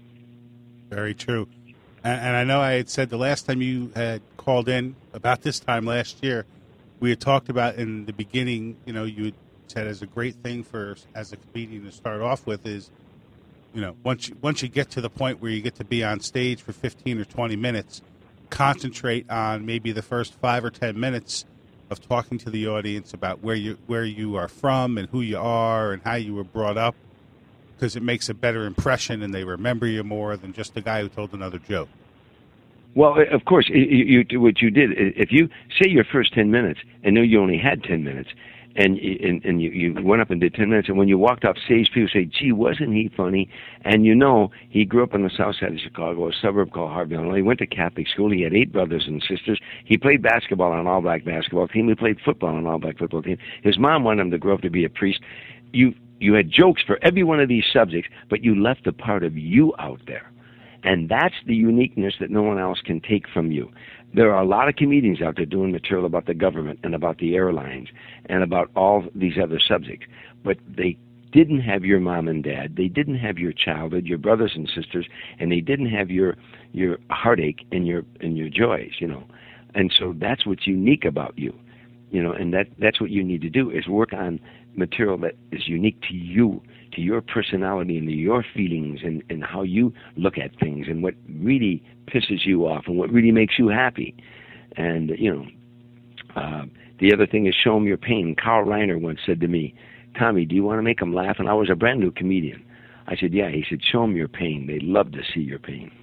Very true. And, and I know I had said the last time you had called in about this time last year, we had talked about in the beginning. You know, you had said as a great thing for as a comedian to start off with is, you know, once you, once you get to the point where you get to be on stage for fifteen or twenty minutes. concentrate on maybe the first five or ten minutes of talking to the audience about where you where you are from and who you are and how you were brought up, because it makes a better impression and they remember you more than just the guy who told another joke. Well, of course, you, you, what you did, if you say your first ten minutes and know you only had ten minutes, and and, and you, you went up and did ten minutes, and when you walked off stage, people say, gee, wasn't he funny? And you know, he grew up on the south side of Chicago, a suburb called Harvey, Illinois. He went to Catholic school. He had eight brothers and sisters. He played basketball on an all-black basketball team. He played football on an all-black football team. His mom wanted him to grow up to be a priest. You you had jokes for every one of these subjects, but you left a part of you out there. And that's the uniqueness that no one else can take from you. There are a lot of comedians out there doing material about the government and about the airlines and about all these other subjects. But they didn't have your mom and dad. They didn't have your childhood, your brothers and sisters, and they didn't have your your heartache and your and your joys, you know. And so that's what's unique about you, you know, and that that's what you need to do is work on material that is unique to you, to your personality and to your feelings and, and how you look at things and what really pisses you off and what really makes you happy. And, you know, uh, the other thing is show them your pain. Carl Reiner once said to me, Tommy, do you want to make them laugh? And I was a brand new comedian. I said, yeah. He said, show them your pain. They love to see your pain.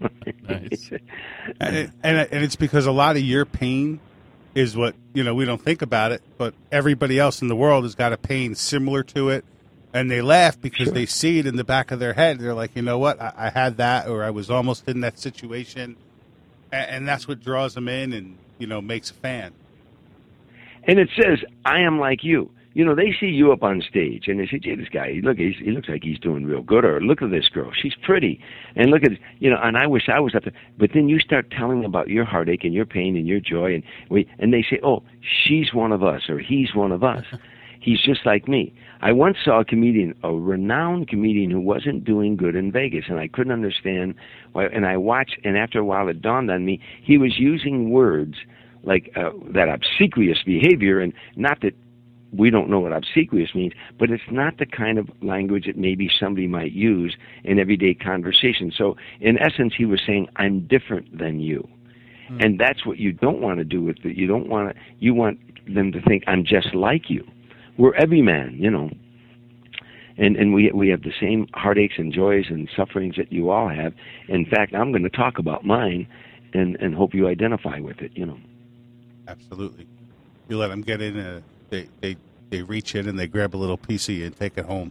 Nice. and, it, and, and it's because a lot of your pain is what, you know, we don't think about it, but everybody else in the world has got a pain similar to it. And they laugh because sure. they see it in the back of their head. They're like, you know what, I, I had that, or I was almost in that situation. And, and that's what draws them in and, you know, makes a fan. And it says, I am like you. You know, they see you up on stage, and they say, gee, this guy, look, he's, he looks like he's doing real good. Or look at this girl, she's pretty. And look at, you know, and I wish I was up there. But then you start telling them about your heartache and your pain and your joy, and we, and they say, oh, she's one of us, or he's one of us. He's just like me. I once saw a comedian, a renowned comedian who wasn't doing good in Vegas, and I couldn't understand why. And I watched, and after a while it dawned on me, he was using words like uh, that obsequious behavior, and not that we don't know what obsequious means, but it's not the kind of language that maybe somebody might use in everyday conversation. So in essence, he was saying, I'm different than you. Mm. And that's what you don't want to do with it. You don't want to, you want them to think, I'm just like you. We're every man, you know. And and we we have the same heartaches and joys and sufferings that you all have. In fact, I'm going to talk about mine and, and hope you identify with it, you know. Absolutely. You let them get in, a, they, they, they reach in and they grab a little piece of you and take it home.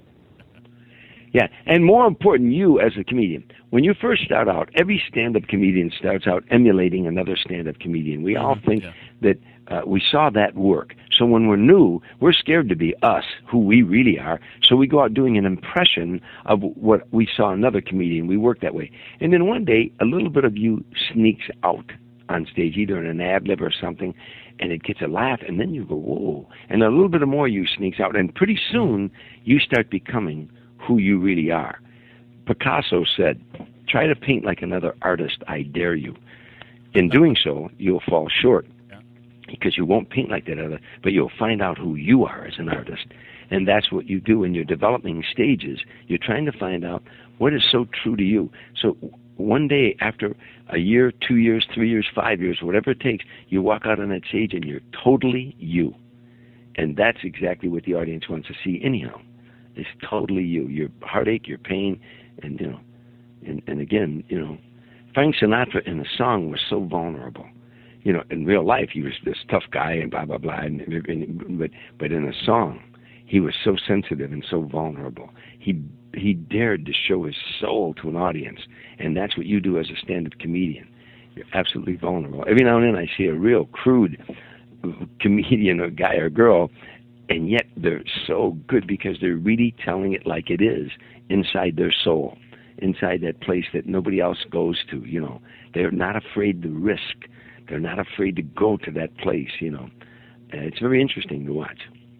Yeah, and more important, you as a comedian. When you first start out, every stand-up comedian starts out emulating another stand-up comedian. We all think yeah. that uh, we saw that work. So when we're new, we're scared to be us, who we really are. So we go out doing an impression of what we saw another comedian. We work that way. And then one day, a little bit of you sneaks out on stage, either in an ad lib or something, and it gets a laugh, and then you go, whoa. And a little bit of more you sneaks out, and pretty soon you start becoming who you really are. Picasso said, try to paint like another artist, I dare you. In doing so, you'll fall short, yeah. because you won't paint like that other, but you'll find out who you are as an artist. And that's what you do in your developing stages. You're trying to find out what is so true to you. So one day, after a year, two years, three years, five years, whatever it takes, you walk out on that stage and you're totally you. And that's exactly what the audience wants to see anyhow. It's totally you. Your heartache, your pain, and, you know, and, and again, you know, Frank Sinatra in a song was so vulnerable. You know, in real life, he was this tough guy and blah, blah, blah, and, and, but, but in a song, he was so sensitive and so vulnerable. He he dared to show his soul to an audience, and that's what you do as a stand-up comedian. You're absolutely vulnerable. Every now and then I see a real crude comedian or guy or girl, and yet they're so good because they're really telling it like it is inside their soul, inside that place that nobody else goes to, you know. They're not afraid to risk. They're not afraid to go to that place, you know. And it's very interesting to watch.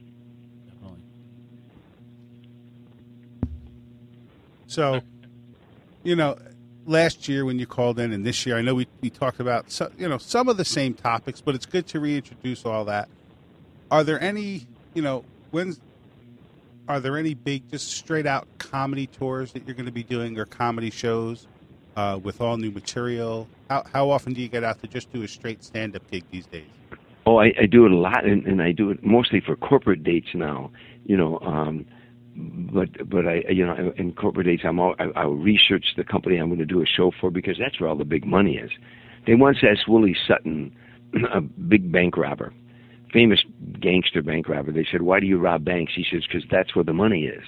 So, you know, last year when you called in and this year, I know we, we talked about, so, you know, some of the same topics, but it's good to reintroduce all that. Are there any, you know, when's, are there any big, just straight out comedy tours that you're going to be doing or comedy shows uh, with all new material How how often do you get out to just do a straight stand-up gig these days? Oh, I, I do it a lot, and, and I do it mostly for corporate dates now. You know, um, but but I you know in corporate dates I'm all, I, I'll research the company I'm going to do a show for, because that's where all the big money is. They once asked Willie Sutton, a big bank robber, famous gangster bank robber. They said, "Why do you rob banks?" He says, "Because that's where the money is."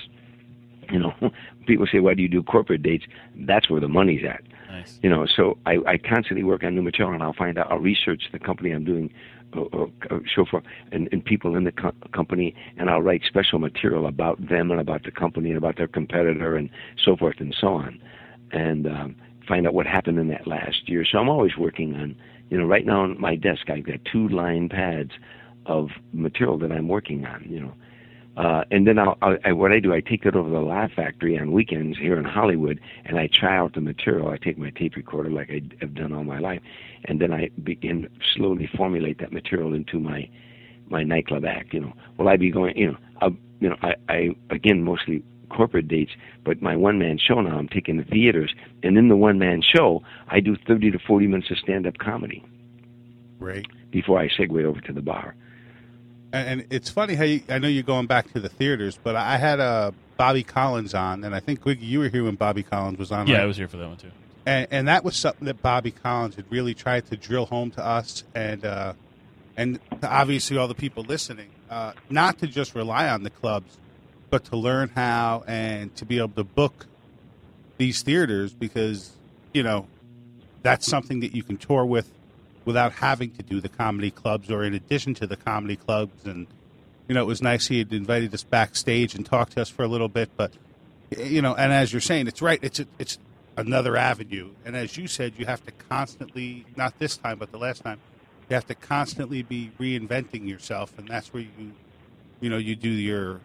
You know, people say, "Why do you do corporate dates?" That's where the money's at. Nice. You know, so I, I constantly work on new material, and I'll find out. I'll research the company I'm doing a, a, a show for, and, and people in the co- company, and I'll write special material about them and about the company and about their competitor and so forth and so on, and um, find out what happened in that last year. So I'm always working on. You know, right now on my desk I've got two line pads of material that I'm working on. You know. Uh, and then I'll, I'll, I, what I do, I take it over to the Laugh Factory on weekends here in Hollywood, and I try out the material. I take my tape recorder like I have done all my life, and then I begin slowly formulate that material into my my nightclub act. You know, will I be going? You know, I'll, you know, I, I again mostly corporate dates, but my one man show now I'm taking the theaters, and in the one man show I do thirty to forty minutes of stand up comedy. Right. Before I segue over to the bar. And, and it's funny how you, I know you're going back to the theaters, but I had uh, Bobby Collins on, and I think, Wiggy, you were here when Bobby Collins was on. Yeah, right? I was here for that one, too. And, and that was something that Bobby Collins had really tried to drill home to us, and uh, and to obviously all the people listening, uh, not to just rely on the clubs, but to learn how and to be able to book these theaters, because, you know, that's something that you can tour with without having to do the comedy clubs or in addition to the comedy clubs. And, you know, it was nice he had invited us backstage and talked to us for a little bit. But, you know, and as you're saying, it's right. It's a, it's another avenue. And as you said, you have to constantly, not this time, but the last time, you have to constantly be reinventing yourself. And that's where you, you know, you do your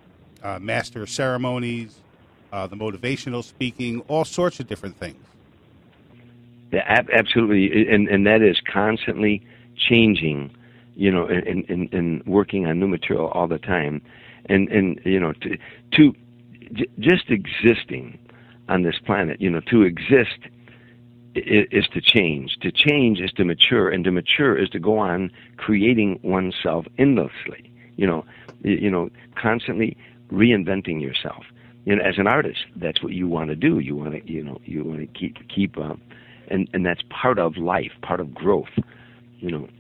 uh, master of ceremonies, uh, the motivational speaking, all sorts of different things. Yeah, ab- absolutely, and and that is constantly changing, you know, and, and, and working on new material all the time, and and you know, to, to j- just existing on this planet, you know, to exist is, is to change. To change is to mature, and to mature is to go on creating oneself endlessly. You know, you, you know, constantly reinventing yourself. You know, as an artist, that's what you want to do. You want to, you know, you want to keep keep. Uh, And, and that's part of life, part of growth, you know.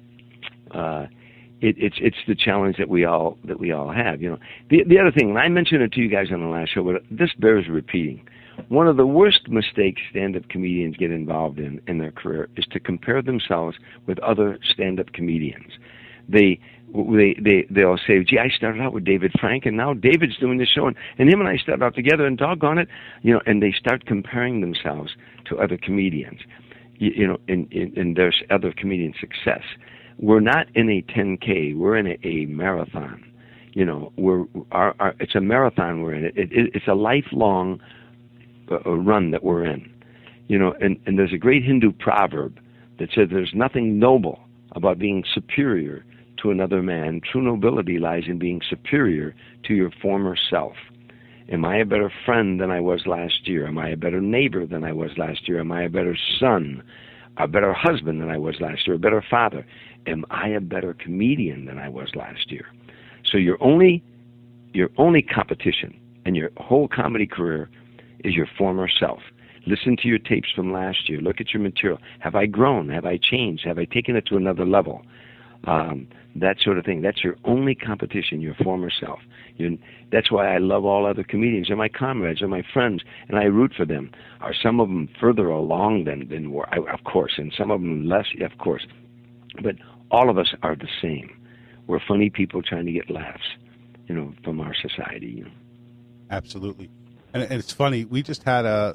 Uh, it, it's it's the challenge that we all that we all have, you know. The the other thing, and I mentioned it to you guys on the last show, but this bears repeating. One of the worst mistakes stand-up comedians get involved in in their career is to compare themselves with other stand-up comedians. They they they they'll say, "Gee, I started out with David Frank, and now David's doing this show, and, and him and I started out together, and doggone it, you know." And they start comparing themselves to other comedians, you, you know, in, in, in their other comedian success. We're not in a ten K. We're in a, a marathon. You know, we're our, our it's a marathon. We're in it. it, it it's a lifelong uh, run that we're in. You know, and, and there's a great Hindu proverb that says there's nothing noble about being superior to another man. True nobility lies in being superior to your former self. Am I a better friend than I was last year? Am I a better neighbor than I was last year? Am I a better son, a better husband than I was last year, a better father? Am I a better comedian than I was last year? So your only, your only competition in your whole comedy career is your former self. Listen to your tapes from last year. Look at your material. Have I grown? Have I changed? Have I taken it to another level? Um, that sort of thing. That's your only competition, your former self. You're, that's why I love all other comedians. They're my comrades, they're my friends, and I root for them. Are some of them further along than, than were, I, of course, and some of them less, of course. But all of us are the same. We're funny people trying to get laughs, you know, from our society. You know. Absolutely. And, and it's funny, we just had a,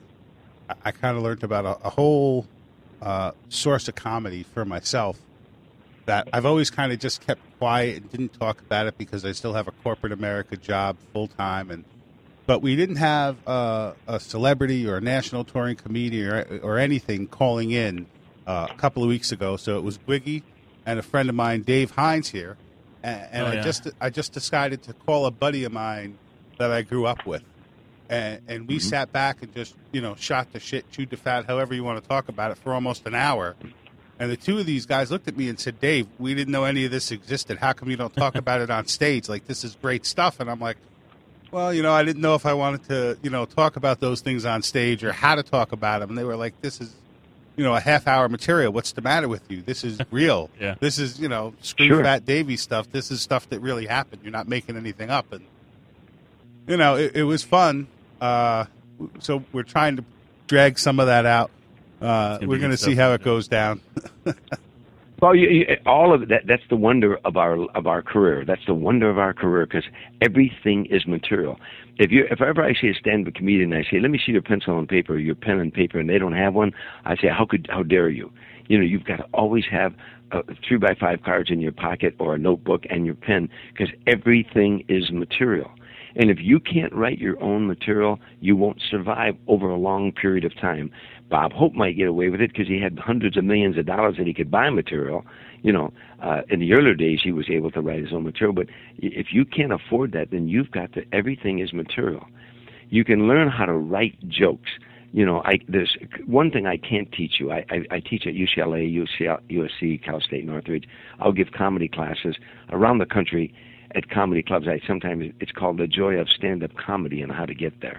I kind of learned about a, a whole uh, source of comedy for myself that I've always kind of just kept quiet and didn't talk about it because I still have a corporate America job full time. And but we didn't have uh, a celebrity or a national touring comedian or, or anything calling in uh, a couple of weeks ago. So it was Wiggy and a friend of mine, Dave Hines, here, and, and oh, yeah. I just I just decided to call a buddy of mine that I grew up with. and, and we Mm-hmm. sat back and just, you know, shot the shit, chewed the fat, however you want to talk about it, for almost an hour. And the two of these guys looked at me and said, Dave, we didn't know any of this existed. How come you don't talk about it on stage? Like, this is great stuff. And I'm like, well, you know, I didn't know if I wanted to, you know, talk about those things on stage or how to talk about them. And they were like, this is, you know, a half-hour material. What's the matter with you? This is real. Yeah. This is, you know, screw Sure. Fat Davey stuff. This is stuff that really happened. You're not making anything up. And, you know, it, it was fun. Uh, so we're trying to drag some of that out. Uh, gonna we're be going to good see stuff. how it goes down. Well, you, you, all of that, that's the wonder of our of our career. That's the wonder of our career, because everything is material. If you, if ever I see a stand-up comedian and I say, let me see your pencil and paper, your pen and paper, and they don't have one, I say, how could, how dare you? You know, you've got to always have uh, three by five cards in your pocket or a notebook and your pen, because everything is material. And if you can't write your own material, you won't survive over a long period of time. Bob Hope might get away with it because he had hundreds of millions of dollars and he could buy material. You know, uh, in the earlier days, he was able to write his own material. But if you can't afford that, then you've got to, everything is material. You can learn how to write jokes. You know, I, there's one thing I can't teach you. I, I, I teach at U C L A, U S C, Cal State Northridge. I'll give comedy classes around the country at comedy clubs. I sometimes, it's called The Joy of Stand-Up Comedy and how to get there.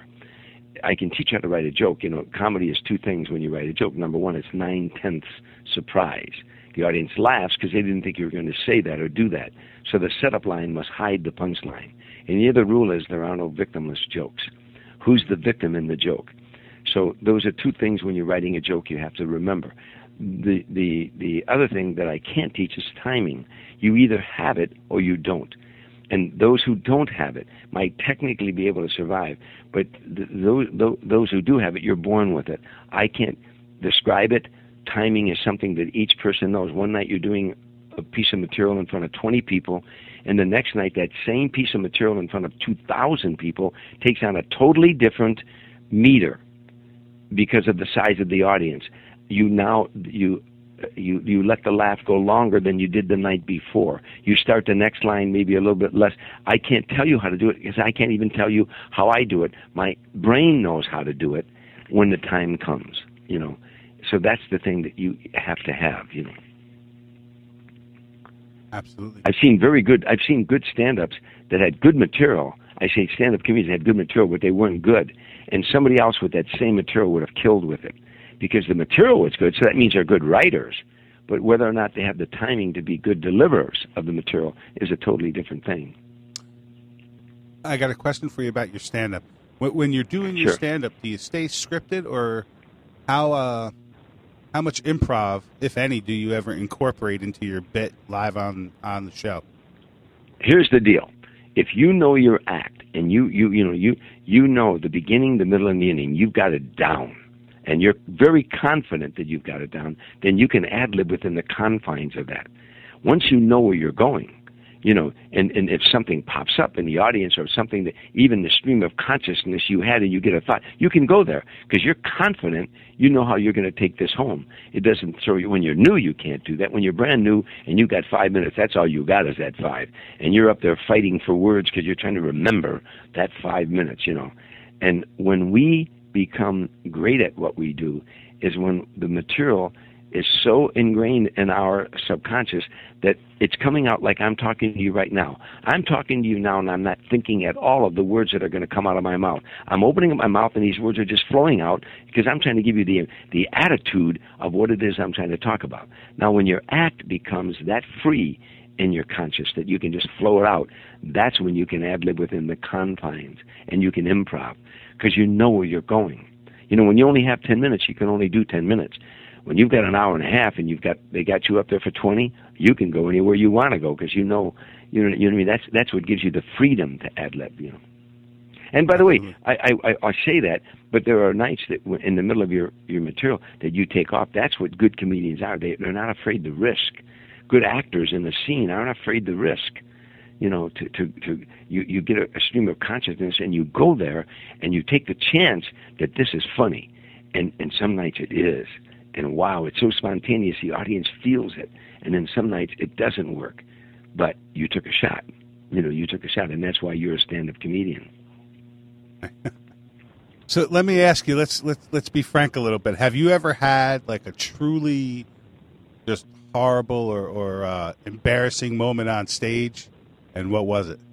I can teach you how to write a joke. You know, comedy is two things when you write a joke. Number one, it's nine-tenths surprise. The audience laughs because they didn't think you were going to say that or do that. So the setup line must hide the punchline. And the other rule is there are no victimless jokes. Who's the victim in the joke? So those are two things when you're writing a joke you have to remember. The, the, the other thing that I can't teach is timing. You either have it or you don't. And those who don't have it might technically be able to survive, but th- those, those those who do have it, you're born with it. I can't describe it. Timing is something that each person knows. One night you're doing a piece of material in front of twenty people, and the next night that same piece of material in front of two thousand people takes on a totally different meter because of the size of the audience. You now, you... You you let the laugh go longer than you did the night before. You start the next line maybe a little bit less. I can't tell you how to do it because I can't even tell you how I do it. My brain knows how to do it when the time comes, you know. So that's the thing that you have to have, you know. Absolutely. I've seen very good, I've seen good stand-ups that had good material. I say stand-up comedians had good material, but they weren't good. And somebody else with that same material would have killed with it. Because the material was good, so that means they're good writers. But whether or not they have the timing to be good deliverers of the material is a totally different thing. I got a question for you about your stand-up. When you're doing your Sure. stand-up, do you stay scripted, or how uh, how much improv, if any, do you ever incorporate into your bit live on, on the show? Here's the deal. If you know your act and you, you, you know you you know the beginning, the middle, and the ending, you've got it down, and you're very confident that you've got it down, then you can ad-lib within the confines of that. Once you know where you're going, you know, and, and if something pops up in the audience or something that even the stream of consciousness you had and you get a thought, you can go there because you're confident you know how you're going to take this home. It doesn't throw you. When you're new, you can't do that. When you're brand new and you got five minutes, that's all you got is that five. And you're up there fighting for words because you're trying to remember that five minutes, you know. And when we become great at what we do is when the material is so ingrained in our subconscious that it's coming out like I'm talking to you right now. I'm talking to you now, and I'm not thinking at all of the words that are going to come out of my mouth. I'm opening up my mouth, and these words are just flowing out because I'm trying to give you the the attitude of what it is I'm trying to talk about. Now, when your act becomes that free in your conscious that you can just flow it out, that's when you can ad-lib within the confines, and you can improv because you know where you're going. You know, when you only have ten minutes, you can only do ten minutes. When you've got an hour and a half and you've got they got you up there for twenty, you can go anywhere you want to go because you know, you know, you know what I mean. That's that's what gives you the freedom to ad lib, you know. And by the way, I, I I say that, but there are nights that in the middle of your your material that you take off. That's what good comedians are. They they're not afraid to risk. Good actors in the scene aren't afraid to risk. You know, to to to you you get a, a stream of consciousness and you go there and you take the chance that this is funny, and and some nights it is. And wow, it's so spontaneous, the audience feels it. And then some nights it doesn't work. But you took a shot. You know, you took a shot, and that's why you're a stand-up comedian. So let me ask you. Let's let's let's be frank a little bit. Have you ever had like a truly just horrible or or uh, embarrassing moment on stage, and what was it?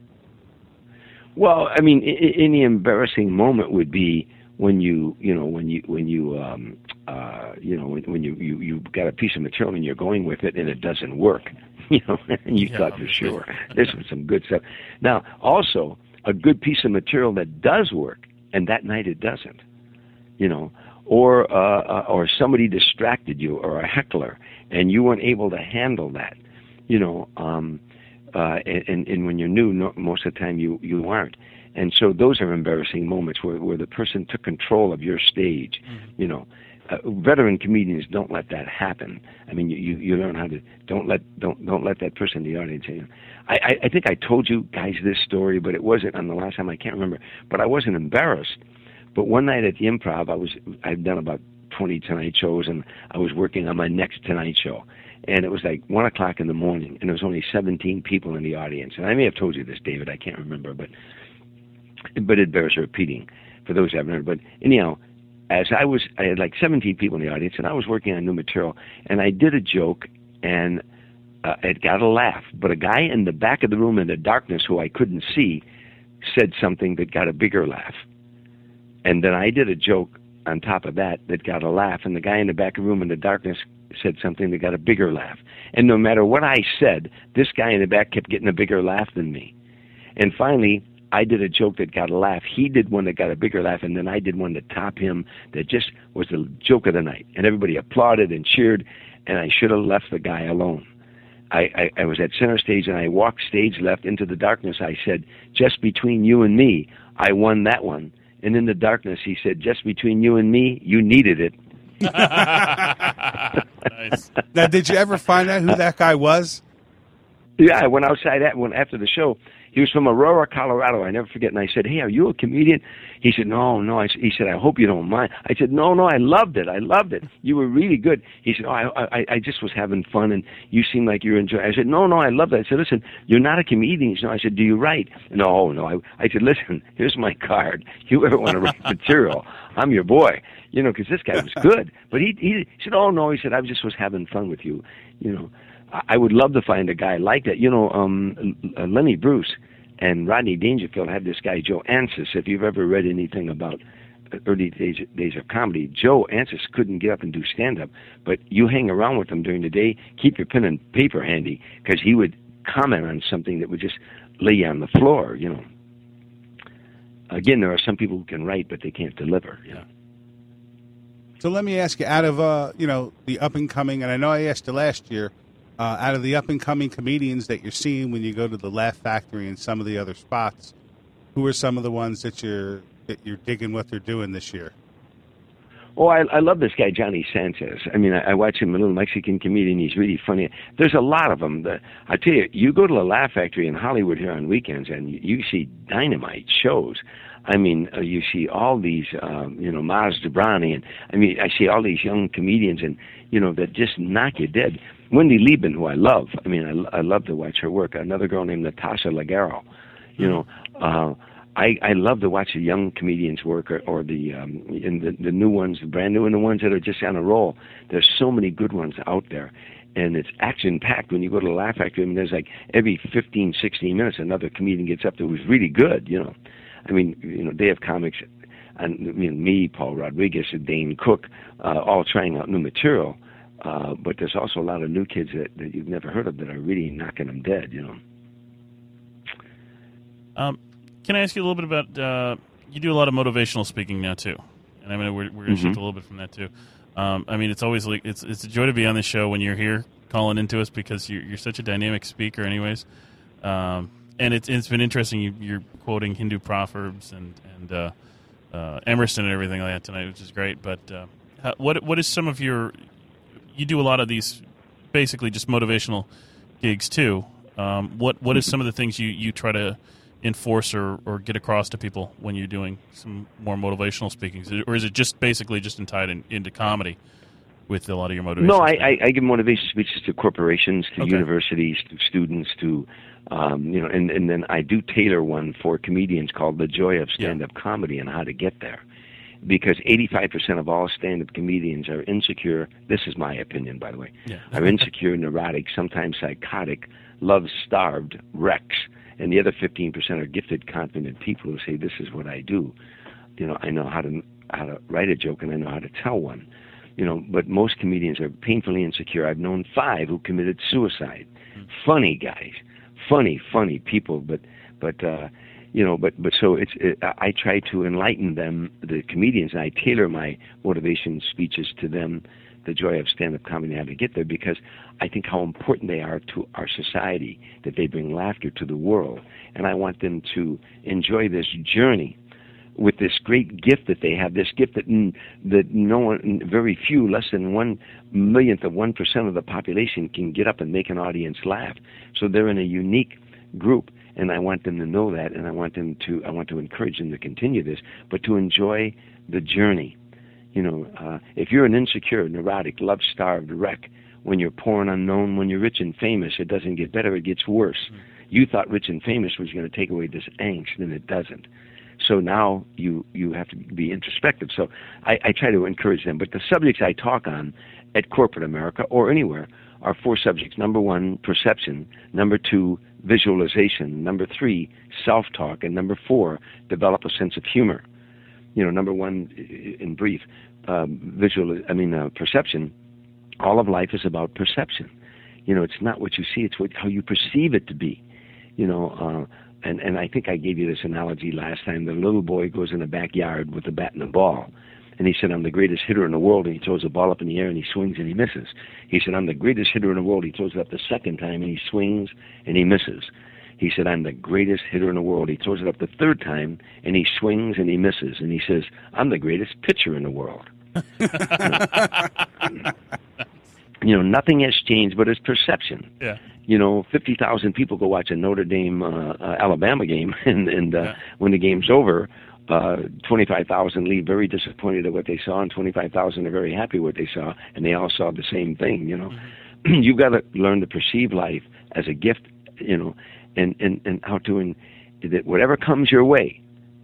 Well, I mean, I- any embarrassing moment would be when you, you know, when you, when you, um, uh, you know, when, when you, you, you got a piece of material and you're going with it and it doesn't work, you know, and you Yeah, thought for sure this was some good stuff. Now, also a good piece of material that does work, and that night it doesn't, you know, or uh, uh, or somebody distracted you, or a heckler, and you weren't able to handle that, you know. Um, Uh, and, and when you're new, no, most of the time you, you aren't. And so those are embarrassing moments where, where the person took control of your stage. Mm-hmm. You know, uh, veteran comedians don't let that happen. I mean, you, you, you learn how to don't let don't don't let that person in the audience. You know, I, I I think I told you guys this story, but it wasn't on the last time. I can't remember. But I wasn't embarrassed. But one night at the Improv, I was I'd done about twenty Tonight shows, and I was working on my next Tonight show. And it was like one o'clock in the morning, and there was only seventeen people in the audience. And I may have told you this, David. I can't remember, but but it bears repeating for those who haven't heard. But anyhow, as I was, I had like seventeen people in the audience, and I was working on new material, and I did a joke, and uh, it got a laugh. But a guy in the back of the room in the darkness, who I couldn't see, said something that got a bigger laugh. And then I did a joke on top of that that got a laugh, and the guy in the back of the room in the darkness said something that got a bigger laugh. And no matter what I said, this guy in the back kept getting a bigger laugh than me. And finally, I did a joke that got a laugh. He did one that got a bigger laugh, and then I did one to top him that just was the joke of the night. And everybody applauded and cheered, and I should have left the guy alone. I, I, I was at center stage, and I walked stage left into the darkness. I said, just between you and me, I won that one. And in the darkness, he said, just between you and me, you needed it. Nice. Now, did you ever find out who that guy was? Yeah, I went outside at, when, after the show. He was from Aurora, Colorado. I never forget. And I said, hey, are you a comedian? He said, no, no. I, he said, I hope you don't mind. I said, no, no, I loved it. I loved it. You were really good. He said, oh, I, I, I just was having fun, and you seemed like you were enjoying it. I said, no, no, I loved it. I said, listen, you're not a comedian. No, I said, do you write? No, no. I, I said, listen, here's my card. You ever want to write material, I'm your boy. You know, because this guy was good. But he, he said, oh, no. He said, I just was having fun with you. You know, I would love to find a guy like that. You know, um, Lenny Bruce and Rodney Dangerfield had this guy, Joe Ancis. If you've ever read anything about early days, days of comedy, Joe Ancis couldn't get up and do stand-up. But you hang around with him during the day, keep your pen and paper handy, because he would comment on something that would just lay you on the floor, you know. Again, there are some people who can write, but they can't deliver, you know. So let me ask you, out of, uh, you know, the up-and-coming, and I know I asked you last year, uh, out of the up-and-coming comedians that you're seeing when you go to the Laugh Factory and some of the other spots, who are some of the ones that you're that you're digging what they're doing this year? Oh, I, I love this guy, Johnny Sanchez. I mean, I, I watch him, a little Mexican comedian. He's really funny. There's a lot of them. The, I tell you, you go to the Laugh Factory in Hollywood here on weekends, and you, you see dynamite shows. I mean, uh, you see all these, um, you know, Maz Jobrani, and I mean, I see all these young comedians, and you know, that just knock you dead. Wendy Lieben, who I love. I mean, I, I love to watch her work. Another girl named Natasha Leggero. You know, uh, I I love to watch the young comedians work, or, or the um, and the the new ones, the brand new, and the ones that are just on a roll. There's so many good ones out there. And it's action-packed when you go to the Laugh Factory. I mean, there's like every fifteen, sixteen minutes another comedian gets up that was really good, you know. I mean, you know, Day of Comics, and I mean, me, Paul Rodriguez, and Dane Cook, uh, all trying out new material. Uh, but there's also a lot of new kids that, that you've never heard of that are really knocking them dead, you know. Um, can I ask you a little bit about, uh, you do a lot of motivational speaking now, too. And I mean, we're, we're going to Mm-hmm. shift a little bit from that, too. Um, I mean, it's always like, it's it's a joy to be on the show when you're here calling into us, because you're, you're such a dynamic speaker anyways. Um, and it's it's been interesting. You, you're quoting Hindu proverbs and, and uh, uh, Emerson and everything like that tonight, which is great. But uh, how, what what is some of your, you do a lot of these basically just motivational gigs, too. Um, what what is some of the things you, you try to enforce or, or get across to people when you're doing some more motivational speaking? Or is it just basically just tied in, into comedy with a lot of your motivation? No, I, I, I give motivation speeches to corporations, to Okay. universities, to students, to, um, you know, and, and then I do tailor one for comedians called The Joy of Stand-Up Comedy and how to get there. because eighty-five percent of all stand-up comedians are insecure. This is my opinion, by the way. Yeah. Are insecure, neurotic, sometimes psychotic, love-starved wrecks. And the other fifteen percent are gifted, confident people who say, this is what I do. You know, I know how to how to write a joke and I know how to tell one. You know, but most comedians are painfully insecure. I've known five who committed suicide. Mm. Funny guys, funny, funny people, but but uh, you know, but but so it's it, I try to enlighten them, the comedians, and I tailor my motivation speeches to them, the joy of stand-up comedy, how to get there, because I think how important they are to our society, that they bring laughter to the world, and I want them to enjoy this journey with this great gift that they have, this gift that n- that no one, very few, less than one millionth of one percent of the population can get up and make an audience laugh. So they're in a unique group, and I want them to know that, and I want them to, I want to encourage them to continue this, but to enjoy the journey. You know, uh, if you're an insecure, neurotic, love-starved wreck, when you're poor and unknown, when you're rich and famous, it doesn't get better, it gets worse. Mm. You thought rich and famous was going to take away this angst, and it doesn't. So now you, you have to be introspective. So I, I try to encourage them. But the subjects I talk on at corporate America or anywhere are four subjects. Number one, perception. Number two, visualization. Number three, self-talk. And number four, develop a sense of humor. You know, number one, in brief, um, visual, I mean, uh, perception. All of life is about perception. You know, it's not what you see, it's what, how you perceive it to be. You know, uh, And, and I think I gave you this analogy last time. The little boy goes in the backyard with a bat and a ball. And he said, I'm the greatest hitter in the world. And he throws the ball up in the air and he swings and he misses. He said, I'm the greatest hitter in the world. He throws it up the second time and he swings and he misses. He said, I'm the greatest hitter in the world. He throws it up the third time and he swings and he misses. And he says, I'm the greatest pitcher in the world. You know, nothing has changed but his perception. Yeah. You know, fifty thousand people go watch a Notre Dame, uh, uh, Alabama game, and, and uh, yeah. when the game's over, uh, twenty-five thousand leave very disappointed at what they saw, and twenty-five thousand are very happy with what they saw, and they all saw the same thing, you know. Mm-hmm. You've got to learn to perceive life as a gift, you know, and, and, and how to, in, that whatever comes your way,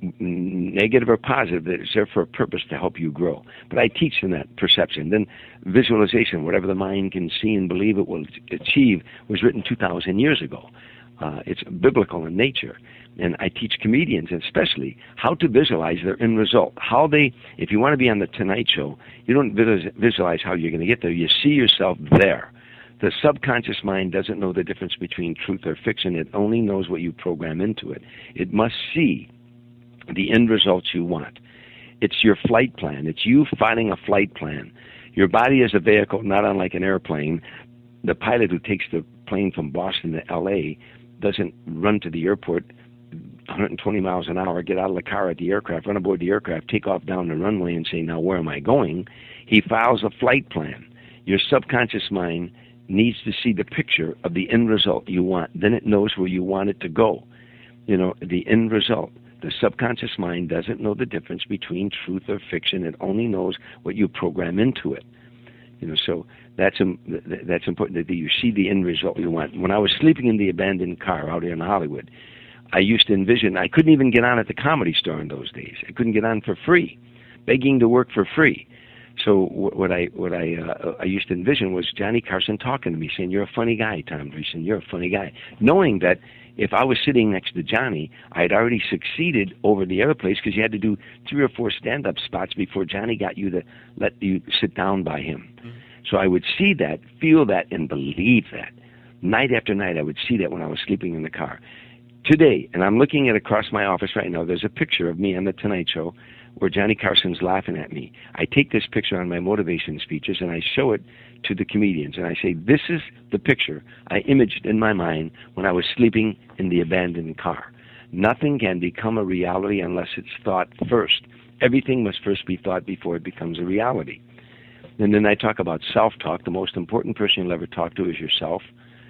negative or positive, that it's there for a purpose to help you grow. But I teach them that perception. Then visualization, whatever the mind can see and believe it will achieve, was written two thousand years ago. Uh, it's biblical in nature. And I teach comedians especially how to visualize their end result. How they, if you want to be on the Tonight Show, you don't visualize how you're going to get there. You see yourself there. The subconscious mind doesn't know the difference between truth or fiction. It only knows what you program into it. It must see the end results you want. It's your flight plan. It's you finding a flight plan. Your body is a vehicle, not unlike an airplane. The pilot who takes the plane from Boston to L A doesn't run to the airport one hundred twenty miles an hour, get out of the car at the aircraft, run aboard the aircraft, take off down the runway and say, now where am I going? He files a flight plan. Your subconscious mind needs to see the picture of the end result you want. Then it knows where you want it to go. You know, the end result. The subconscious mind doesn't know the difference between truth or fiction. It only knows what you program into it. You know, so that's um, that's important that you see the end result you want. When I was sleeping in the abandoned car out here in Hollywood, I used to envision, I couldn't even get on at the Comedy Store in those days. I couldn't get on for free, begging to work for free. So what I what I uh, I used to envision was Johnny Carson talking to me, saying, "You're a funny guy, Tom Dreesen. You're a funny guy," knowing that if I was sitting next to Johnny, I had already succeeded over the other place because you had to do three or four stand-up spots before Johnny got you to let you sit down by him. Mm-hmm. So I would see that, feel that, and believe that. Night after night, I would see that when I was sleeping in the car. Today, and I'm looking at across my office right now, there's a picture of me on The Tonight Show where Johnny Carson's laughing at me. I take this picture on my motivation speeches and I show it to the comedians, and I say, this is the picture I imaged in my mind when I was sleeping in the abandoned car. Nothing can become a reality unless it's thought first. Everything must first be thought before it becomes a reality. And then I talk about self-talk. The most important person you'll ever talk to is yourself.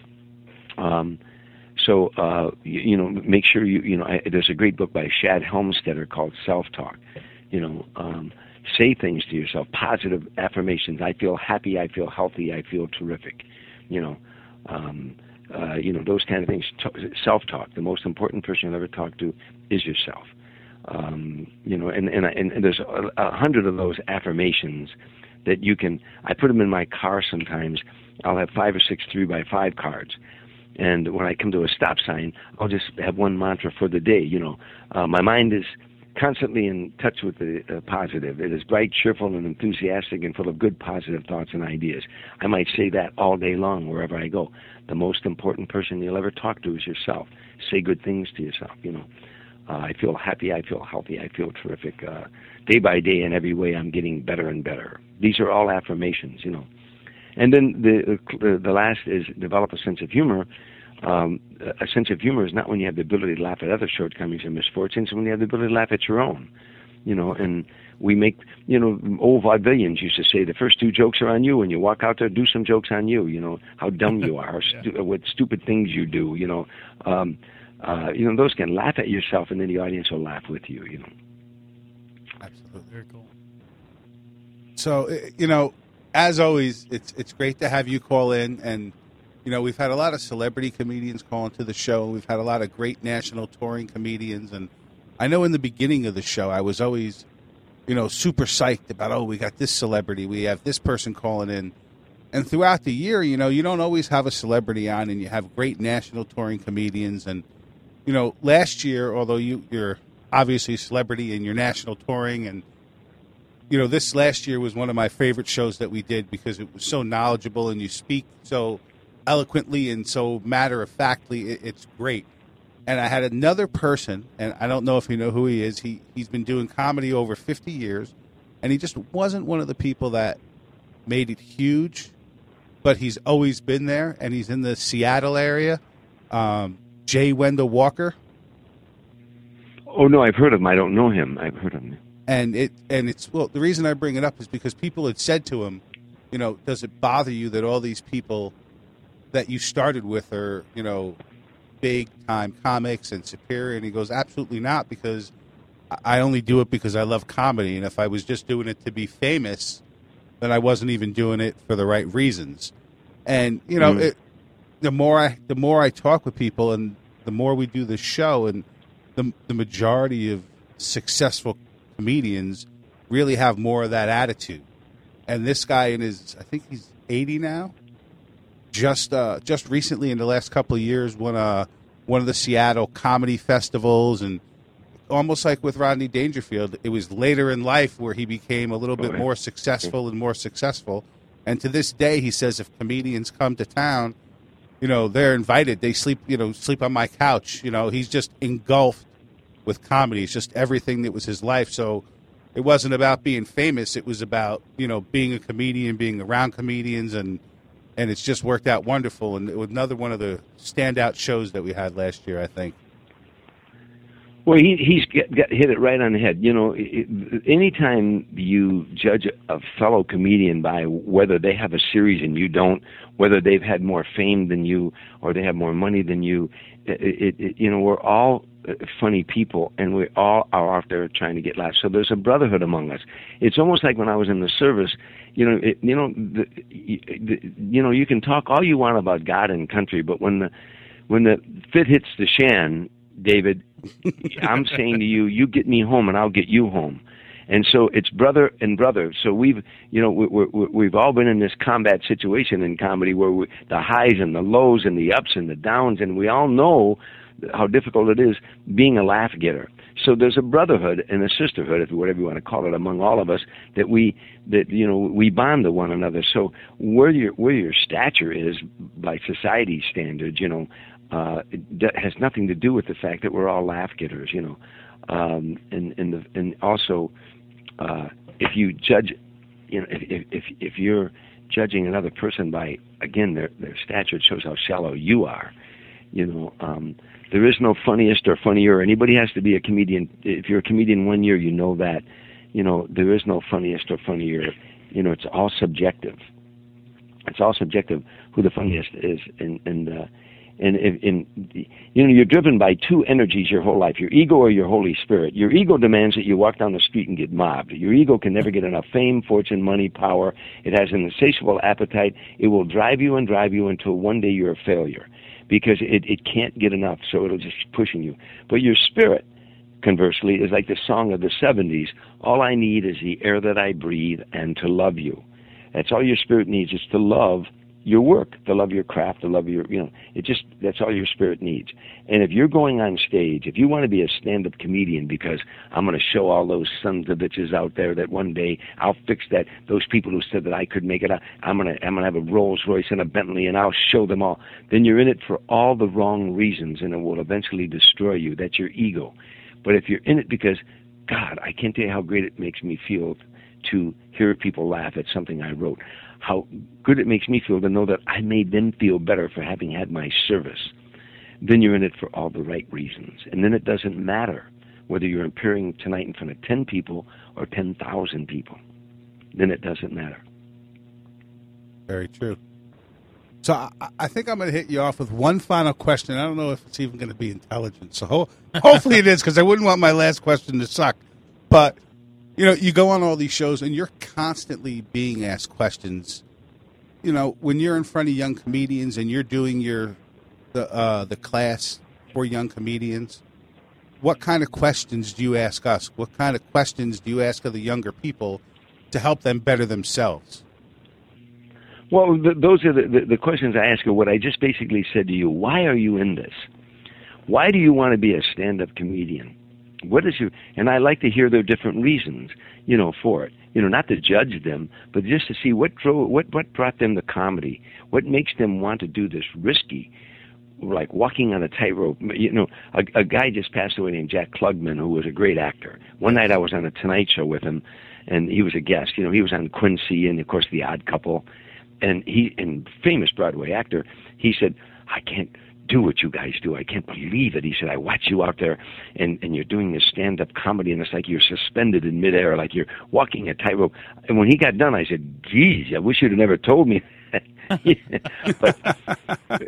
Um, so, uh, you, you know, make sure you, you know, I, there's a great book by Shad Helmstetter called Self-Talk. You know, um, say things to yourself, positive affirmations. I feel happy, I feel healthy, I feel terrific. You know, um, uh, you know, those kind of things. T- self-talk. The most important person you'll ever talk to is yourself. Um, you know, and, and, and, and there's a, a hundred of those affirmations that you can, I put them in my car sometimes. I'll have five or six three by five cards. And when I come to a stop sign, I'll just have one mantra for the day. You know, uh, my mind is constantly in touch with the uh, positive. It is bright, cheerful, and enthusiastic, and full of good, positive thoughts and ideas. I might say that all day long wherever I go. The most important person you'll ever talk to is yourself. Say good things to yourself. You know, uh, I feel happy. I feel healthy. I feel terrific. Uh, day by day, in every way, I'm getting better and better. These are all affirmations. You know. And then the uh, the last is develop a sense of humor. Um, a sense of humor is not when you have the ability to laugh at other shortcomings and misfortunes, when you have the ability to laugh at your own. You know, and we make, you know, old vaudevillians used to say the first two jokes are on you. When you walk out there, do some jokes on you. You know, how dumb you are, yeah. stu- what stupid things you do. You know, um, uh, you know, those can laugh at yourself, and then the audience will laugh with you. You know. Absolutely, very cool. So, you know, as always, it's it's great to have you call in. And, you know, we've had a lot of celebrity comedians call into the show. We've had a lot of great national touring comedians. And I know in the beginning of the show, I was always, you know, super psyched about, oh, we got this celebrity. We have this person calling in. And throughout the year, you know, you don't always have a celebrity on, and you have great national touring comedians. And, you know, last year, although you, you're obviously a celebrity and you're national touring, and you know, this last year was one of my favorite shows that we did because it was so knowledgeable and you speak so eloquently and so matter-of-factly. It, it's great. And I had another person, and I don't know if you know who he is. He, he's been doing comedy over fifty years, and he just wasn't one of the people that made it huge, but he's always been there, and he's in the Seattle area. Um, Jay Wendell Walker. Oh, no, I've heard of him. I don't know him. I've heard of him. And it and it's well, the reason I bring it up is because people had said to him, you know, does it bother you that all these people that you started with are, you know, big time comics and superior? And he goes, absolutely not, because I only do it because I love comedy. And if I was just doing it to be famous, then I wasn't even doing it for the right reasons. And you know, mm-hmm. it, the more I the more I talk with people, and the more we do this show, and the the majority of successful comedians really have more of that attitude. And this guy in his, I think he's eighty now, just uh, just recently in the last couple of years won uh, one of the Seattle comedy festivals. And almost like with Rodney Dangerfield, it was later in life where he became a little bit more successful and more successful. And to this day, he says if comedians come to town, you know, they're invited. They sleep, you know, sleep on my couch. You know, he's just engulfed with comedy. It's just everything that was his life. So it wasn't about being famous. It was about, you know, being a comedian, being around comedians, and and it's just worked out wonderful. And it was another one of the standout shows that we had last year, I think. Well, he, he's get, get hit it right on the head. You know, it, anytime you judge a fellow comedian by whether they have a series and you don't, whether they've had more fame than you or they have more money than you, it, it, it, you know, we're all funny people, and we all are out there trying to get laughs. So there's a brotherhood among us. It's almost like when I was in the service. You know, it, you know, the, the, you know, you can talk all you want about God and country, but when the when the fit hits the shan, David, I'm saying to you, you get me home, and I'll get you home. And so it's brother and brother. So we've, you know, we, we, we've all been in this combat situation in comedy where we, the highs and the lows and the ups and the downs, and we all know how difficult it is being a laugh getter. So there's a brotherhood and a sisterhood, if whatever you want to call it, among all of us, that we that you know we bond to one another. So where your where your stature is by society's standards, you know, uh, it has nothing to do with the fact that we're all laugh getters, you know, um, and and the, and also uh, if you judge, you know, if if if you're judging another person by again their their stature, it shows how shallow you are, you know. Um, There is no funniest or funnier. Anybody has to be a comedian. If you're a comedian one year, you know that. You know, there is no funniest or funnier. You know, it's all subjective. It's all subjective who the funniest is. And, and, uh, and, and, and you know, you're driven by two energies your whole life, your ego or your Holy Spirit. Your ego demands that you walk down the street and get mobbed. Your ego can never get enough fame, fortune, money, power. It has an insatiable appetite. It will drive you and drive you until one day you're a failure, because it, it can't get enough, so it'll just keep pushing you. But your spirit conversely, is like the song of the seventies. All I need is the air that I breathe and to love you. That's all your spirit needs, is to love your work, to love your craft, to love your, you know, it just, that's all your spirit needs. And if you're going on stage, if you want to be a stand-up comedian because I'm going to show all those sons of bitches out there that one day I'll fix that, those people who said that I could make it, I'm going to, I'm going to have a Rolls Royce and a Bentley and I'll show them all, then you're in it for all the wrong reasons and it will eventually destroy you. That's your ego. But if you're in it because, God, I can't tell you how great it makes me feel to hear people laugh at something I wrote, how good it makes me feel to know that I made them feel better for having had my service, then you're in it for all the right reasons. And then it doesn't matter whether you're appearing tonight in front of ten people or ten thousand people. Then it doesn't matter. Very true. So I, I think I'm going to hit you off with one final question. I don't know if it's even going to be intelligent. So ho- hopefully it is, because I wouldn't want my last question to suck. But you know, you go on all these shows and you're constantly being asked questions. You know, when you're in front of young comedians and you're doing your the uh, the class for young comedians, what kind of questions do you ask us? What kind of questions do you ask of the younger people to help them better themselves? Well, th- those are the, the, the questions I ask are what I just basically said to you. Why are you in this? Why do you want to be a stand-up comedian? What is your, and I like to hear their different reasons, you know, for it. You know, not to judge them, but just to see what drove, what, what brought them to comedy. What makes them want to do this risky, like walking on a tightrope. You know, a, a guy just passed away named Jack Klugman, who was a great actor. One night I was on a Tonight Show with him, and he was a guest. You know, he was on Quincy and, of course, The Odd Couple. And he, and famous Broadway actor, he said, I can't do what you guys do. I can't believe it. He said, I watch you out there and, and you're doing this stand-up comedy and it's like you're suspended in midair, like you're walking a tightrope. And when he got done, I said, geez, I wish you'd have never told me that. But,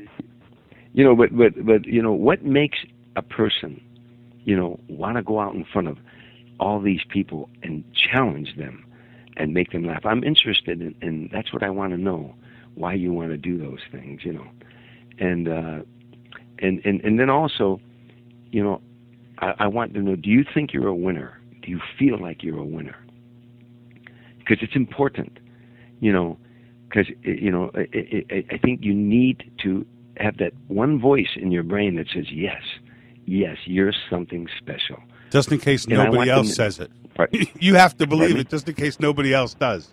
you know, but, but, but, you know, what makes a person, you know, want to go out in front of all these people and challenge them and make them laugh? I'm interested in, and that's what I want to know, why you want to do those things, you know. And, uh, and and and then also, you know, I, I want to know, do you think you're a winner? Do you feel like you're a winner? Because it's important, you know, because, you know, I, I, I think you need to have that one voice in your brain that says, yes, yes, you're something special. Just in case And nobody else to, says it. Pardon? You have to believe Pardon? it just in case nobody else does.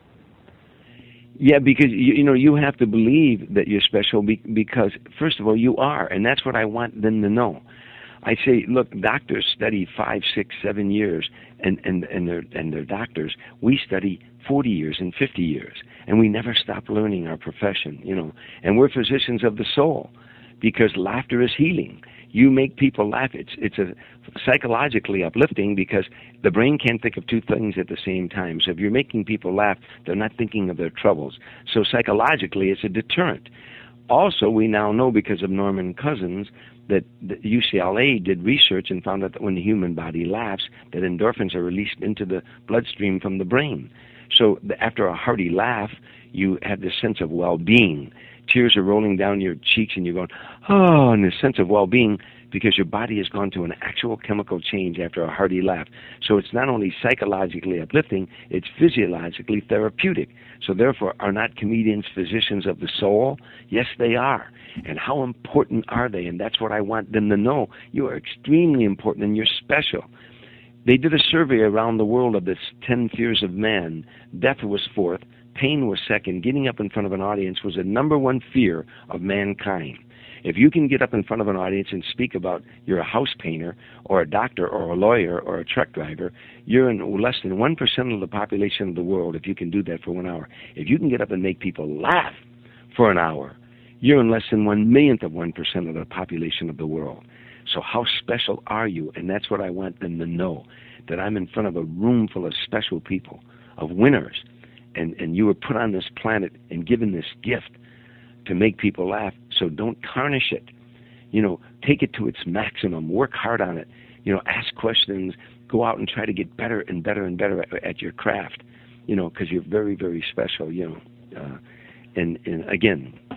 Yeah, because, you, you know, you have to believe that you're special be, because, first of all, you are, and that's what I want them to know. I say, look, doctors study five, six, seven years, and, and, and, they're, and they're doctors. We study forty years and fifty years, and we never stop learning our profession, you know. And we're physicians of the soul because laughter is healing. You make people laugh. It's it's a psychologically uplifting because the brain can't think of two things at the same time. So if you're making people laugh, they're not thinking of their troubles. So psychologically, it's a deterrent. Also, we now know because of Norman Cousins that the U C L A did research and found out that when the human body laughs, that endorphins are released into the bloodstream from the brain. So the, after a hearty laugh, you have this sense of well-being. Tears are rolling down your cheeks and you're going, oh, and this sense of well-being because your body has gone to an actual chemical change after a hearty laugh. So it's not only psychologically uplifting, it's physiologically therapeutic. So therefore, are not comedians physicians of the soul? Yes, they are. And how important are they? And that's what I want them to know. You are extremely important and you're special. They did a survey around the world of this ten fears of man. Death was fourth. Pain was second. Getting up in front of an audience was the number one fear of mankind. If you can get up in front of an audience and speak about you're a house painter or a doctor or a lawyer or a truck driver, you're in less than one percent of the population of the world if you can do that for one hour. If you can get up and make people laugh for an hour, you're in less than one millionth of one percent of the population of the world. So how special are you? And that's what I want them to know, that I'm in front of a room full of special people, of winners. And, and you were put on this planet and given this gift to make people laugh. So don't tarnish it. You know, take it to its maximum. Work hard on it. You know, ask questions. Go out and try to get better and better and better at, at your craft. You know, because you're very, very special. You know, uh, and and again,